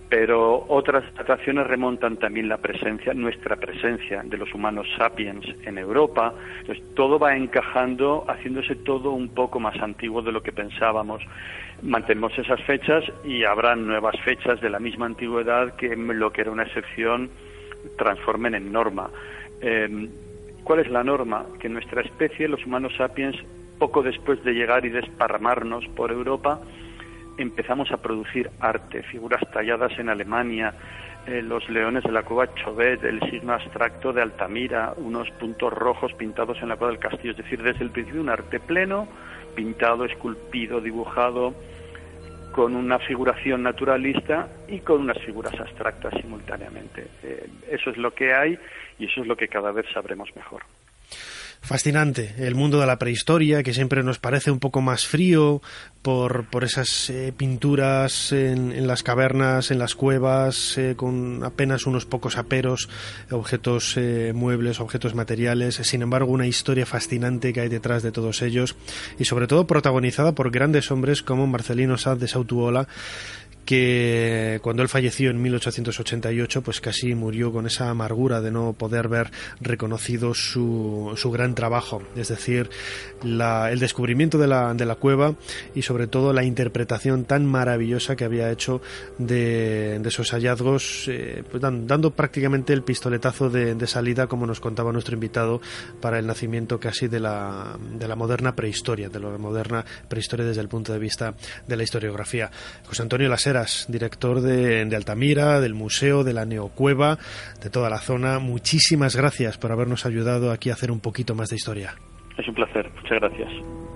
pero otras dataciones remontan también la presencia, nuestra presencia de los humanos sapiens en Europa. Entonces, todo va encajando, haciéndose todo un poco más antiguo de lo que pensábamos. Mantenemos esas fechas y habrá nuevas fechas de la misma antigüedad que lo que era una excepción transformen en norma. Eh, ¿Cuál es la norma? Que nuestra especie, los humanos sapiens, poco después de llegar y desparramarnos por Europa, empezamos a producir arte, figuras talladas en Alemania, eh, los leones de la cueva Chauvet, el signo abstracto de Altamira, unos puntos rojos pintados en la cueva del castillo. Es decir, desde el principio un arte pleno, pintado, esculpido, dibujado, con una figuración naturalista y con unas figuras abstractas simultáneamente. Eh, eso es lo que hay y eso es lo que cada vez sabremos mejor. Fascinante, el mundo de la prehistoria, que siempre nos parece un poco más frío por, por esas eh, pinturas en, en las cavernas, en las cuevas, eh, con apenas unos pocos aperos, objetos eh, muebles, objetos materiales. Sin embargo, una historia fascinante que hay detrás de todos ellos y sobre todo protagonizada por grandes hombres como Marcelino Saz de Sautuola, que cuando él falleció en mil ochocientos ochenta y ocho pues casi murió con esa amargura de no poder ver reconocido su, su gran trabajo, es decir, la, el descubrimiento de la, de la cueva y sobre todo la interpretación tan maravillosa que había hecho de, de esos hallazgos, eh, pues dan, dando prácticamente el pistoletazo de, de salida, como nos contaba nuestro invitado, para el nacimiento casi de la, de la moderna prehistoria, de la moderna prehistoria desde el punto de vista de la historiografía. José Antonio Laseras, director de, de Altamira, del museo, de la Neocueva, de toda la zona. Muchísimas gracias por habernos ayudado aquí a hacer un poquito más de historia. Es un placer, muchas gracias.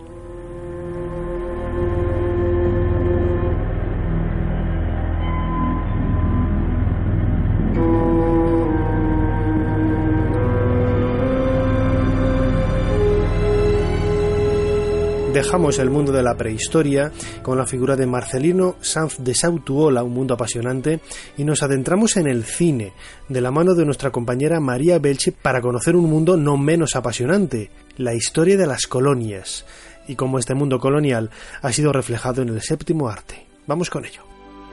Dejamos el mundo de la prehistoria con la figura de Marcelino Sanz de Sautuola, un mundo apasionante, y nos adentramos en el cine, de la mano de nuestra compañera María Belchi, para conocer un mundo no menos apasionante, la historia de las colonias, y cómo este mundo colonial ha sido reflejado en el séptimo arte. Vamos con ello.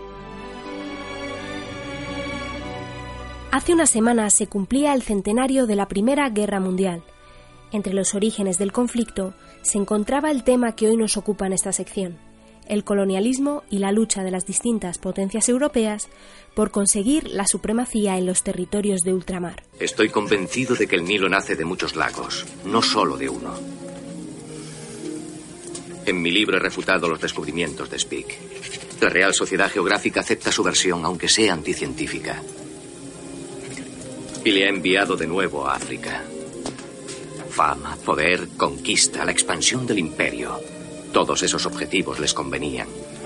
Hace unas semanas se cumplía el centenario de la Primera Guerra Mundial. Entre los orígenes del conflicto se encontraba el tema que hoy nos ocupa en esta sección, el colonialismo y la lucha de las distintas potencias europeas por conseguir la supremacía en los territorios de ultramar. Estoy convencido de que el Nilo nace de muchos lagos, no solo de uno. En mi libro he refutado los descubrimientos de Speke. La Real Sociedad Geográfica acepta su versión, aunque sea anticientífica. Y le ha enviado de nuevo a África. Fama, poder, conquista, la expansión del imperio. Todos esos objetivos les convenían.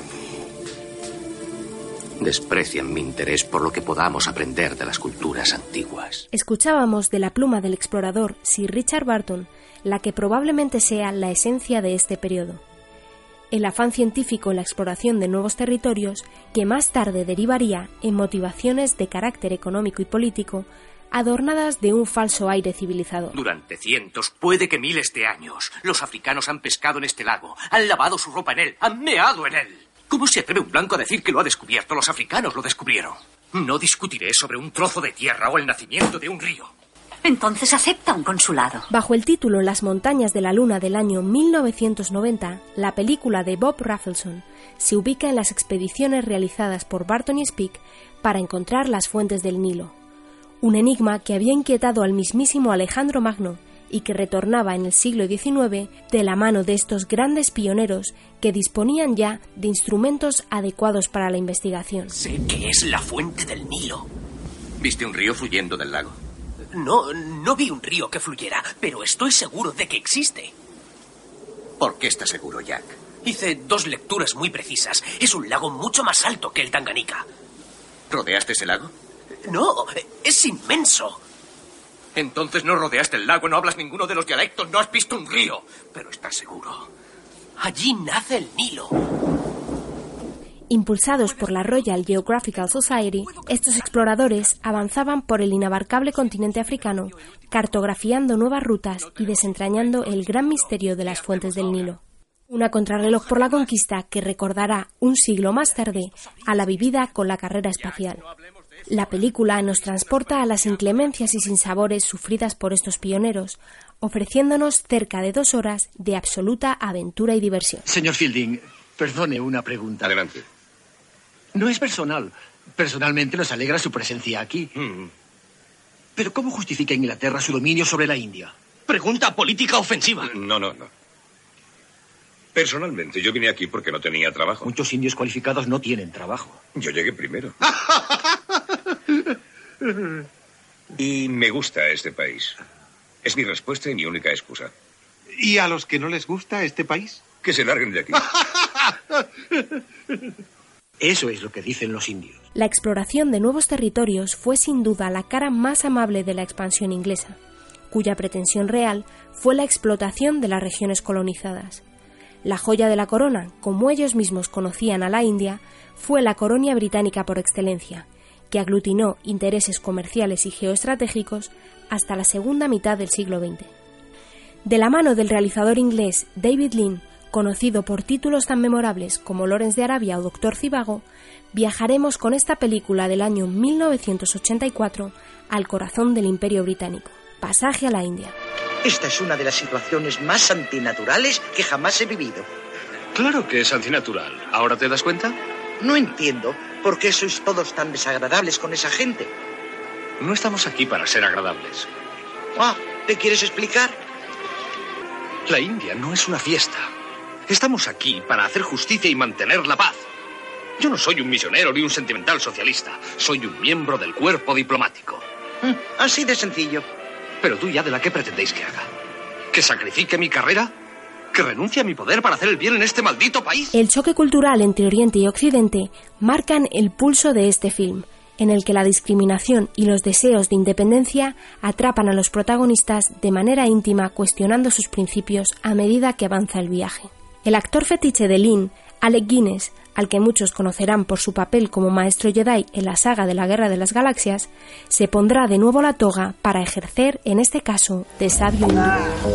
Desprecian mi interés por lo que podamos aprender de las culturas antiguas. Escuchábamos de la pluma del explorador Sir Richard Burton la que probablemente sea la esencia de este periodo. El afán científico en la exploración de nuevos territorios, que más tarde derivaría en motivaciones de carácter económico y político, adornadas de un falso aire civilizador. Durante cientos, puede que miles de años, los africanos han pescado en este lago, han lavado su ropa en él, han meado en él. ¿Cómo se atreve un blanco a decir que lo ha descubierto? Los africanos lo descubrieron. No discutiré sobre un trozo de tierra o el nacimiento de un río. Entonces acepta un consulado. Bajo el título Las montañas de la luna del año mil novecientos noventa, la película de Bob Rafelson se ubica en las expediciones realizadas por Burton y Speke para encontrar las fuentes del Nilo. Un enigma que había inquietado al mismísimo Alejandro Magno y que retornaba en el siglo diecinueve de la mano de estos grandes pioneros que disponían ya de instrumentos adecuados para la investigación. Sé que es la fuente del Nilo. ¿Viste un río fluyendo del lago? No, no vi un río que fluyera, pero estoy seguro de que existe. ¿Por qué estás seguro, Jack? Hice dos lecturas muy precisas. Es un lago mucho más alto que el Tanganica. ¿Rodeaste ese lago? No, es inmenso. Entonces no rodeaste el lago, no hablas ninguno de los dialectos, no has visto un río. Pero estás seguro. Allí nace el Nilo. Impulsados por la Royal Geographical Society, estos exploradores avanzaban por el inabarcable continente africano, cartografiando nuevas rutas y desentrañando el gran misterio de las fuentes del Nilo. Una contrarreloj por la conquista que recordará un siglo más tarde a la vivida con la carrera espacial. La película nos transporta a las inclemencias y sinsabores sufridas por estos pioneros, ofreciéndonos cerca de dos horas de absoluta aventura y diversión. Señor Fielding, perdone una pregunta. Adelante. No es personal. Personalmente nos alegra su presencia aquí. Mm. Pero ¿cómo justifica Inglaterra su dominio sobre la India? Pregunta política ofensiva. No, no, no. Personalmente, yo vine aquí porque no tenía trabajo. Muchos indios cualificados no tienen trabajo. Yo llegué primero. Y me gusta este país. Es mi respuesta y mi única excusa. ¿Y a los que no les gusta este país? Que se larguen de aquí. Eso es lo que dicen los indios. La exploración de nuevos territorios fue sin duda la cara más amable de la expansión inglesa, cuya pretensión real fue la explotación de las regiones colonizadas. La joya de la corona, como ellos mismos conocían a la India, fue la colonia británica por excelencia, que aglutinó intereses comerciales y geoestratégicos hasta la segunda mitad del siglo veinte. De la mano del realizador inglés David Lean, conocido por títulos tan memorables como Lawrence de Arabia o Doctor Zhivago, viajaremos con esta película del año mil novecientos ochenta y cuatro al corazón del Imperio Británico, Pasaje a la India. Esta es una de las situaciones más antinaturales que jamás he vivido. Claro que es antinatural. ¿Ahora te das cuenta? No entiendo por qué sois todos tan desagradables con esa gente. No estamos aquí para ser agradables. Ah, ¿te quieres explicar? La India no es una fiesta. Estamos aquí para hacer justicia y mantener la paz. Yo no soy un misionero ni un sentimental socialista. Soy un miembro del cuerpo diplomático. Así de sencillo. Pero tú ya de la que pretendéis que haga. ¿Que sacrifique mi carrera? ¿Que renuncie a mi poder para hacer el bien en este maldito país? El choque cultural entre Oriente y Occidente marcan el pulso de este film, en el que la discriminación y los deseos de independencia atrapan a los protagonistas de manera íntima, cuestionando sus principios a medida que avanza el viaje. El actor fetiche de Lean, Alec Guinness, al que muchos conocerán por su papel como maestro Jedi en la saga de la Guerra de las Galaxias, se pondrá de nuevo la toga para ejercer, en este caso, de sabio hindú.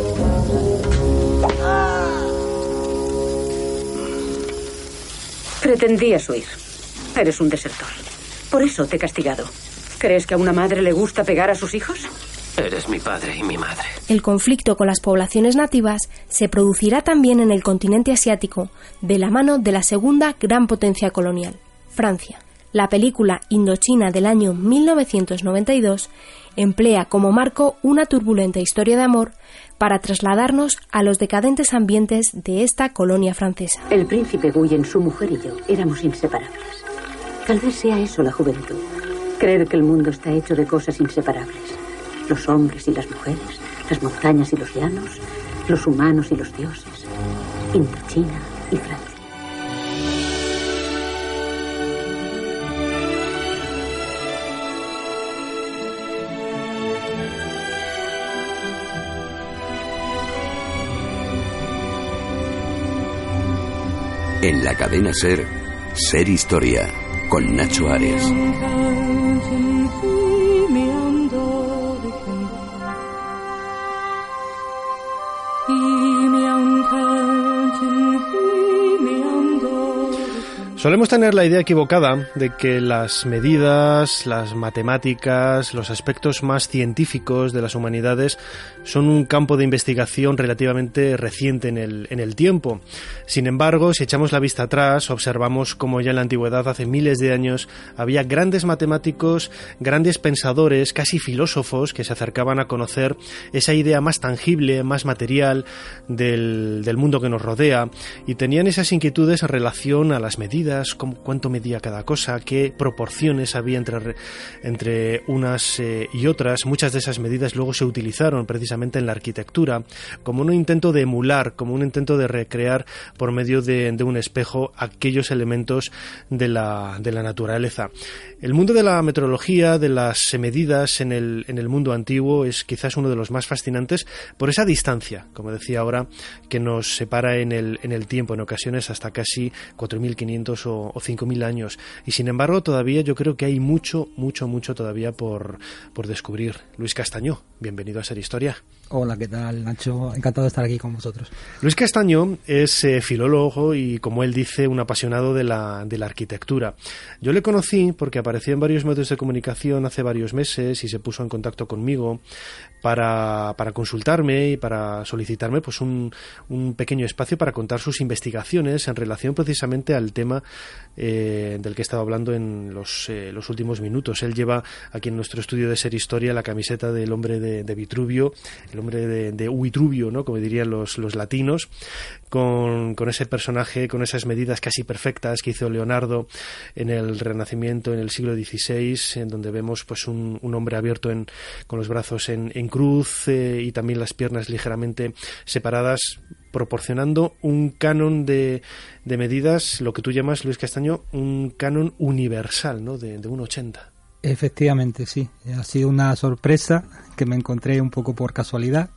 Pretendías huir. Eres un desertor. Por eso te he castigado. ¿Crees que a una madre le gusta pegar a sus hijos? Eres mi padre y mi madre. El conflicto con las poblaciones nativas se producirá también en el continente asiático, de la mano de la segunda gran potencia colonial, Francia. La película Indochina del año mil novecientos noventa y dos emplea como marco una turbulenta historia de amor para trasladarnos a los decadentes ambientes de esta colonia francesa. El príncipe Guyen, su mujer y yo éramos inseparables. Tal vez sea eso la juventud. Creer que el mundo está hecho de cosas inseparables. Los hombres y las mujeres, las montañas y los llanos, los humanos y los dioses, Indochina y Francia. En la cadena SER, Ser Historia, con Nacho Ares. Solemos tener la idea equivocada de que las medidas, las matemáticas, los aspectos más científicos de las humanidades son un campo de investigación relativamente reciente en el, en el tiempo. Sin embargo, si echamos la vista atrás, observamos cómo ya en la antigüedad, hace miles de años, había grandes matemáticos, grandes pensadores, casi filósofos, que se acercaban a conocer esa idea más tangible, más material del, del mundo que nos rodea, y tenían esas inquietudes en relación a las medidas, cómo, cuánto medía cada cosa, qué proporciones había entre, entre unas eh, y otras. Muchas de esas medidas luego se utilizaron precisamente en la arquitectura como un intento de emular, como un intento de recrear por medio de, de un espejo aquellos elementos de la, de la naturaleza. El mundo de la meteorología, de las medidas en el, en el mundo antiguo, es quizás uno de los más fascinantes por esa distancia, como decía ahora, que nos separa en el, en el tiempo, en ocasiones hasta casi cuatro mil quinientos o, o cinco mil años. Y sin embargo, todavía yo creo que hay mucho, mucho, mucho todavía por, por descubrir. Luis Castañó, bienvenido a Ser Historia. Hola, ¿qué tal, Nacho? Encantado de estar aquí con vosotros. Luis Castaño es eh, filólogo y, como él dice, un apasionado de la, de la arquitectura. Yo le conocí porque apareció en varios medios de comunicación hace varios meses y se puso en contacto conmigo para, para consultarme y para solicitarme pues un, un pequeño espacio para contar sus investigaciones en relación precisamente al tema eh, del que he estado hablando en los, eh, los últimos minutos. Él lleva aquí en nuestro estudio de Ser Historia la camiseta del hombre de, de Vitruvio, el hombre de, de Vitruvio, ¿no?, como dirían los, los latinos, con, con ese personaje, con esas medidas casi perfectas que hizo Leonardo en el Renacimiento, en el siglo dieciséis, en donde vemos pues un, un hombre abierto en, con los brazos en, en cruz eh, y también las piernas ligeramente separadas, proporcionando un canon de, de medidas, lo que tú llamas, Luis Castaño, un canon universal, ¿no?, de, de uno ochenta. Efectivamente, sí. Ha sido una sorpresa que me encontré un poco por casualidad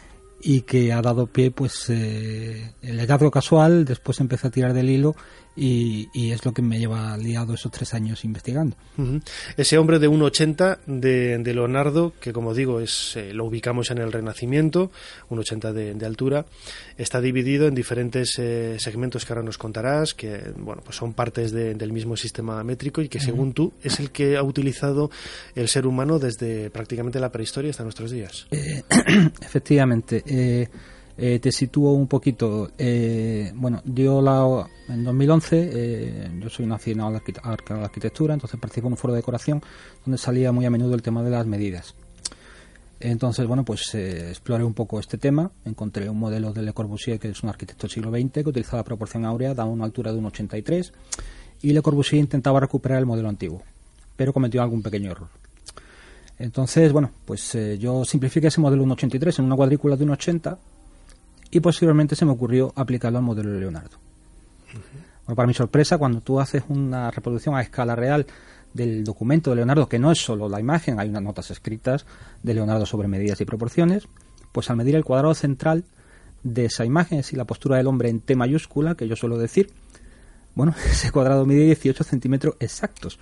y que ha dado pie, pues, eh, el hallazgo casual. Después empecé a tirar del hilo y, y es lo que me lleva liado esos tres años investigando. Uh-huh. Ese hombre de uno ochenta de, de Leonardo, que como digo, es eh, lo ubicamos en el Renacimiento, uno ochenta de, de altura, está dividido en diferentes eh, segmentos que ahora nos contarás, que bueno, pues son partes de, del mismo sistema métrico y que, según tú, es el que ha utilizado el ser humano desde prácticamente la prehistoria hasta nuestros días. Eh, efectivamente. Eh, Eh, te sitúo un poquito. Eh, bueno, yo la, en dos mil once, eh, yo soy un aficionado a la, arquit- a la arquitectura, entonces participé en un foro de decoración donde salía muy a menudo el tema de las medidas. Entonces, bueno, pues eh, exploré un poco este tema, encontré un modelo de Le Corbusier, que es un arquitecto del siglo veinte, que utilizaba la proporción áurea, daba una altura de uno ochenta y tres, y Le Corbusier intentaba recuperar el modelo antiguo, pero cometió algún pequeño error. Entonces, bueno, pues eh, yo simplifiqué ese modelo uno ochenta y tres en una cuadrícula de uno ochenta, y posteriormente se me ocurrió aplicarlo al modelo de Leonardo. Uh-huh. Bueno, para mi sorpresa, cuando tú haces una reproducción a escala real del documento de Leonardo, que no es solo la imagen, hay unas notas escritas de Leonardo sobre medidas y proporciones, pues al medir el cuadrado central de esa imagen, es decir, la postura del hombre en T mayúscula, que yo suelo decir, bueno, ese cuadrado mide dieciocho centímetros exactos.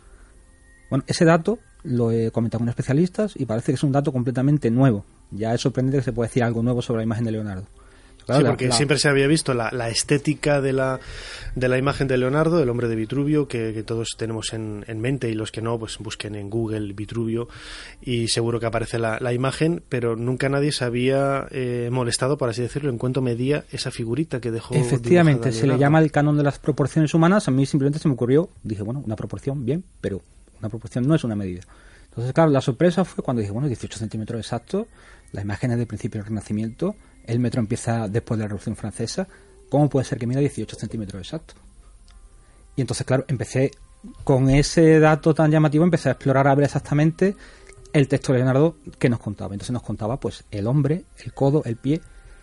Bueno, ese dato lo he comentado con especialistas y parece que es un dato completamente nuevo. Ya es sorprendente que se pueda decir algo nuevo sobre la imagen de Leonardo. Claro, sí, porque la, la... siempre se había visto la, la estética de la, de la imagen de Leonardo, el hombre de Vitruvio, que, que todos tenemos en, en mente, y los que no, pues busquen en Google Vitruvio y seguro que aparece la, la imagen, pero nunca nadie se había eh, molestado, por así decirlo, en cuanto medía esa figurita que dejó. Efectivamente, se le llama el canon de las proporciones humanas. A mí simplemente se me ocurrió, dije, bueno, una proporción, bien, pero una proporción no es una medida. Entonces, claro, la sorpresa fue cuando dije, bueno, dieciocho centímetros exactos, la imagen es del principio del Renacimiento, el metro empieza después de la Revolución Francesa, ¿cómo puede ser que mida dieciocho centímetros exactos? Y entonces, claro, empecé con ese dato tan llamativo, empecé a explorar a ver exactamente el texto de Leonardo que nos contaba. Entonces nos contaba pues el hombre, el codo, el pie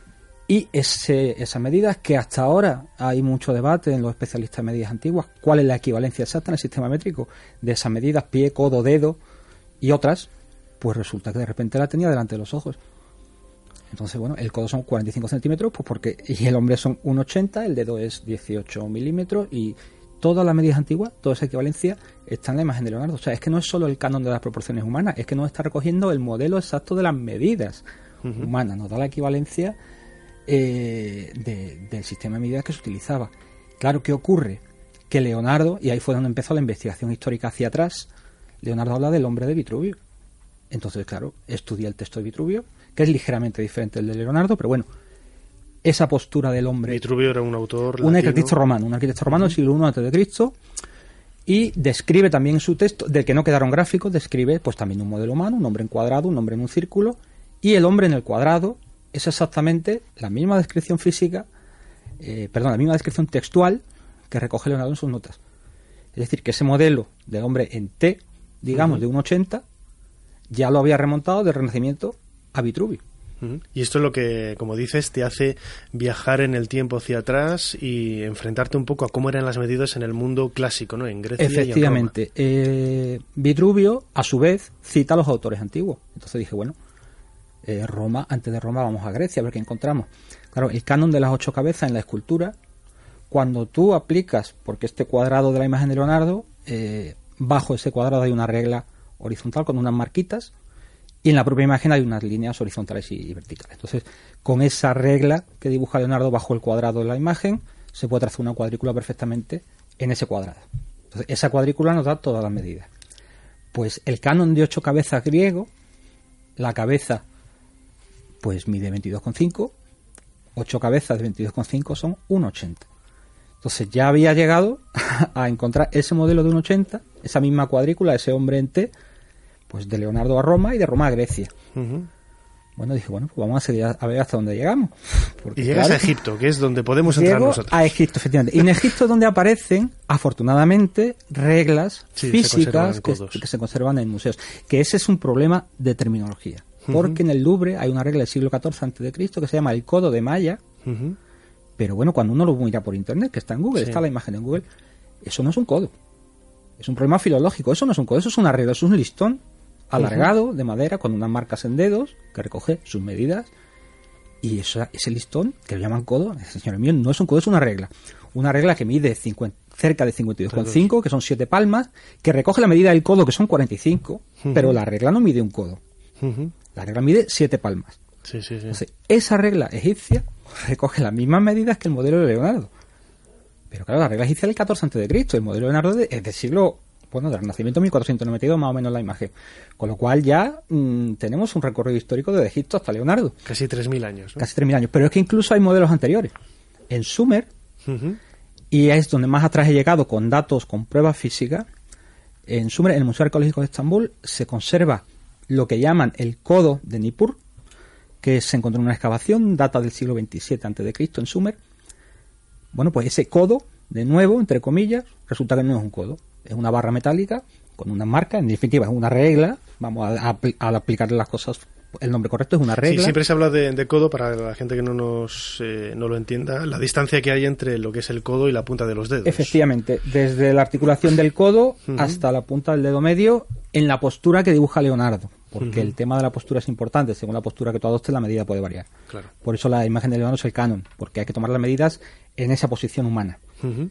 y ese, esas medidas que hasta ahora hay mucho debate en los especialistas de medidas antiguas. ¿Cuál es la equivalencia exacta en el sistema métrico de esas medidas, pie, codo, dedo y otras? Pues resulta que de repente la tenía delante de los ojos. Entonces, bueno, el codo son cuarenta y cinco centímetros, pues porque, y el hombre son uno ochenta, el dedo es dieciocho milímetros, y todas las medidas antiguas, toda esa equivalencia está en la imagen de Leonardo. O sea, es que no es solo el canon de las proporciones humanas, es que nos está recogiendo el modelo exacto de las medidas uh-huh. humanas, nos da la equivalencia eh, de, del sistema de medidas que se utilizaba. Claro, ¿qué ocurre? Que Leonardo, y ahí fue donde empezó la investigación histórica hacia atrás, Leonardo habla del hombre de Vitruvio. Entonces, claro, estudié el texto de Vitruvio, que es ligeramente diferente del de Leonardo, pero bueno, esa postura del hombre... Vitruvio era un autor Un latino. arquitecto romano, un arquitecto romano del siglo primero antes de Cristo, y describe también en su texto, del que no quedaron gráficos, describe pues también un modelo humano, un hombre en cuadrado, un hombre en un círculo, y el hombre en el cuadrado es exactamente la misma descripción física, eh, perdón, la misma descripción textual que recoge Leonardo en sus notas. Es decir, que ese modelo del hombre en T, digamos, uh-huh. de uno ochenta, ya lo había remontado del Renacimiento a Vitruvio. Uh-huh. Y esto es lo que, como dices, te hace viajar en el tiempo hacia atrás y enfrentarte un poco a cómo eran las medidas en el mundo clásico, ¿no? En Grecia. Efectivamente. Y en Roma. Eh, Vitruvio, a su vez, cita a los autores antiguos. Entonces dije, bueno, eh, Roma, antes de Roma vamos a Grecia, a ver qué encontramos. Claro, el canon de las ocho cabezas en la escultura, cuando tú aplicas, porque este cuadrado de la imagen de Leonardo, eh, bajo ese cuadrado hay una regla horizontal con unas marquitas, y en la propia imagen hay unas líneas horizontales y verticales. Entonces, con esa regla que dibuja Leonardo bajo el cuadrado de la imagen, se puede trazar una cuadrícula perfectamente en ese cuadrado. Entonces, esa cuadrícula nos da todas las medidas. Pues el canon de ocho cabezas griego, la cabeza pues mide veintidós coma cinco, ocho cabezas de veintidós coma cinco son uno coma ochenta. Entonces ya había llegado a encontrar ese modelo de uno coma ochenta, esa misma cuadrícula, ese hombre en T, pues de Leonardo a Roma y de Roma a Grecia. Uh-huh. Bueno, dije, bueno, pues vamos a, seguir a, a ver hasta dónde llegamos. Porque, y llegas claro, a Egipto, que es donde podemos entrar nosotros. A Egipto, efectivamente. Y en Egipto es donde aparecen, afortunadamente, reglas sí, físicas se que, que se conservan en museos. Que ese es un problema de terminología. Porque uh-huh. en el Louvre hay una regla del siglo catorce antes de Cristo que se llama el Codo de Maya. Uh-huh. Pero bueno, cuando uno lo mira por internet, que está en Google, sí. está la imagen en Google, eso no es un codo. Es un problema filológico. Eso no es un codo, eso es una regla, eso es un listón alargado uh-huh. de madera con unas marcas en dedos que recoge sus medidas, y eso, ese listón que lo llaman codo, señor mío, no es un codo, es una regla. Una regla que mide cincuenta, cerca de cincuenta y dos coma cinco, que son siete palmas, que recoge la medida del codo, que son cuarenta y cinco, uh-huh. pero la regla no mide un codo. Uh-huh. La regla mide siete palmas. Sí, sí, sí. Entonces, esa regla egipcia recoge las mismas medidas que el modelo de Leonardo. Pero claro, la regla egipcia es del catorce antes de Cristo, el modelo de Leonardo es del siglo, bueno, del Renacimiento mil cuatrocientos noventa y dos, más o menos la imagen. Con lo cual ya mmm, tenemos un recorrido histórico desde Egipto hasta Leonardo. Casi tres mil años, ¿no? Casi tres mil años. Pero es que incluso hay modelos anteriores. En Sumer, uh-huh. y es donde más atrás he llegado con datos, con pruebas físicas, en Sumer, en el Museo Arqueológico de Estambul, se conserva lo que llaman el codo de Nippur, que se encontró en una excavación, data del siglo veintisiete antes de Cristo en Sumer. Bueno, pues ese codo, de nuevo, entre comillas, resulta que no es un codo, es una barra metálica con una marca, en definitiva es una regla, vamos a, a, a aplicarle las cosas, el nombre correcto es una regla. Sí, siempre se habla de, de codo, para la gente que no nos eh, no lo entienda, la distancia que hay entre lo que es el codo y la punta de los dedos. Efectivamente, desde la articulación del codo uh-huh. hasta la punta del dedo medio, en la postura que dibuja Leonardo, porque uh-huh. el tema de la postura es importante, según la postura que tú adoptes la medida puede variar. Claro. Por eso la imagen de Leonardo es el canon, porque hay que tomar las medidas en esa posición humana. Uh-huh.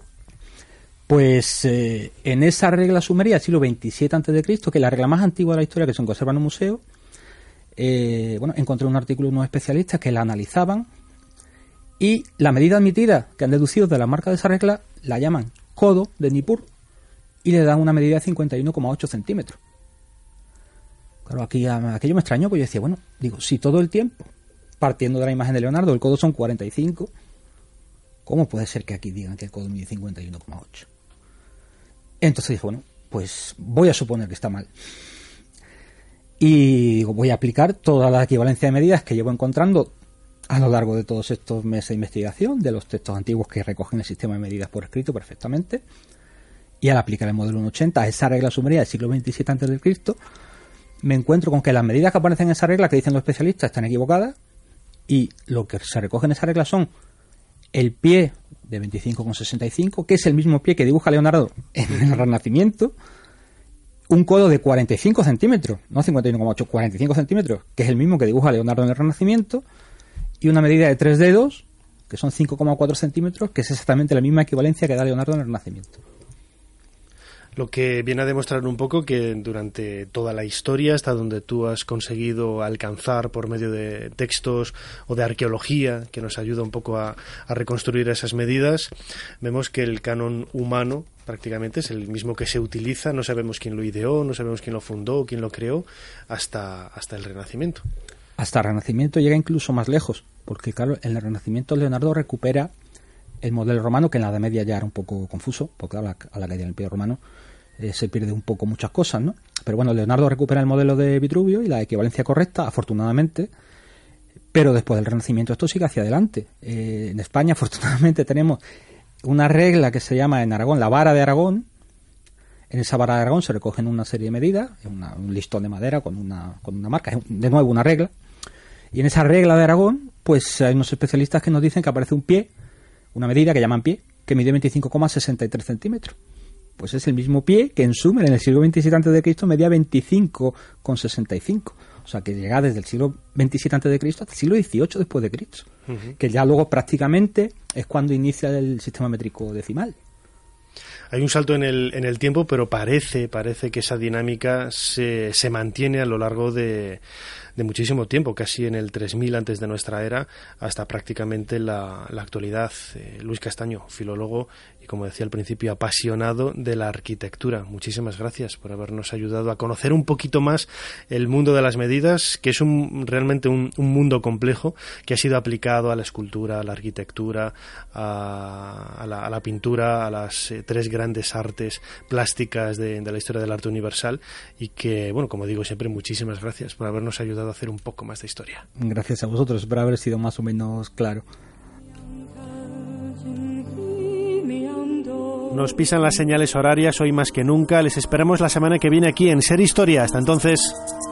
Pues eh, en esa regla sumeria del siglo veintisiete antes de Cristo, que es la regla más antigua de la historia que se conserva en un museo, eh, bueno, encontré un artículo de unos especialistas que la analizaban y la medida admitida que han deducido de la marca de esa regla la llaman codo de Nippur y le dan una medida de cincuenta y uno coma ocho centímetros. Claro, aquí aquello me extrañó, pues yo decía, bueno, digo, si todo el tiempo, partiendo de la imagen de Leonardo, el codo son cuarenta y cinco, ¿cómo puede ser que aquí digan que el codo mide cincuenta y uno coma ocho? Entonces dije, bueno, pues voy a suponer que está mal. Y digo, voy a aplicar toda la equivalencia de medidas que llevo encontrando a lo largo de todos estos meses de investigación, de los textos antiguos que recogen el sistema de medidas por escrito perfectamente, y al aplicar el modelo uno ochenta a esa regla sumeria del siglo veintisiete antes de Cristo, me encuentro con que las medidas que aparecen en esa regla, que dicen los especialistas, están equivocadas, y lo que se recoge en esa regla son el pie de veinticinco coma sesenta y cinco, que es el mismo pie que dibuja Leonardo en el Renacimiento, un codo de cuarenta y cinco centímetros, no cincuenta y uno coma ocho, cuarenta y cinco centímetros, que es el mismo que dibuja Leonardo en el Renacimiento, y una medida de tres dedos, que son cinco coma cuatro centímetros, que es exactamente la misma equivalencia que da Leonardo en el Renacimiento. Lo que viene a demostrar un poco que durante toda la historia, hasta donde tú has conseguido alcanzar por medio de textos o de arqueología, que nos ayuda un poco a, a reconstruir esas medidas, vemos que el canon humano prácticamente es el mismo que se utiliza, no sabemos quién lo ideó, no sabemos quién lo fundó, quién lo creó, hasta, hasta el Renacimiento. Hasta el Renacimiento llega incluso más lejos, porque claro, en el Renacimiento Leonardo recupera el modelo romano, que en la Edad Media ya era un poco confuso, porque a la, a la caída del Imperio Romano eh, se pierde un poco muchas cosas, ¿no? Pero bueno, Leonardo recupera el modelo de Vitruvio y la equivalencia correcta, afortunadamente, pero después del Renacimiento esto sigue hacia adelante. Eh, en España, afortunadamente, tenemos una regla que se llama en Aragón la vara de Aragón. En esa vara de Aragón se recogen una serie de medidas, una, un listón de madera con una, con una marca, es de nuevo una regla. Y en esa regla de Aragón, pues hay unos especialistas que nos dicen que aparece un pie, una medida que llaman pie, que mide veinticinco coma sesenta y tres centímetros. Pues es el mismo pie que en Sumer, en el siglo veintisiete antes de Cristo, medía veinticinco coma sesenta y cinco. O sea, que llega desde el siglo veintisiete antes de Cristo hasta el siglo dieciocho después de Cristo. Uh-huh. Que ya luego prácticamente es cuando inicia el sistema métrico decimal. Hay un salto en el, en el tiempo, pero parece, parece que esa dinámica se, se mantiene a lo largo de, de muchísimo tiempo, casi en el tres mil antes de nuestra era, hasta prácticamente la, la actualidad. Eh, Luis Castaño, filólogo y, como decía al principio, apasionado de la arquitectura. Muchísimas gracias por habernos ayudado a conocer un poquito más el mundo de las medidas, que es un, realmente un, un mundo complejo que ha sido aplicado a la escultura, a la arquitectura, a, a, la, a la pintura, a las eh, tres grandes artes plásticas de, de la historia del arte universal, y que, bueno, como digo siempre, muchísimas gracias por habernos ayudado a hacer un poco más de historia. Gracias a vosotros por haber sido más o menos claro. Nos pisan las señales horarias hoy más que nunca. Les esperamos la semana que viene aquí en Ser Historia. Hasta entonces.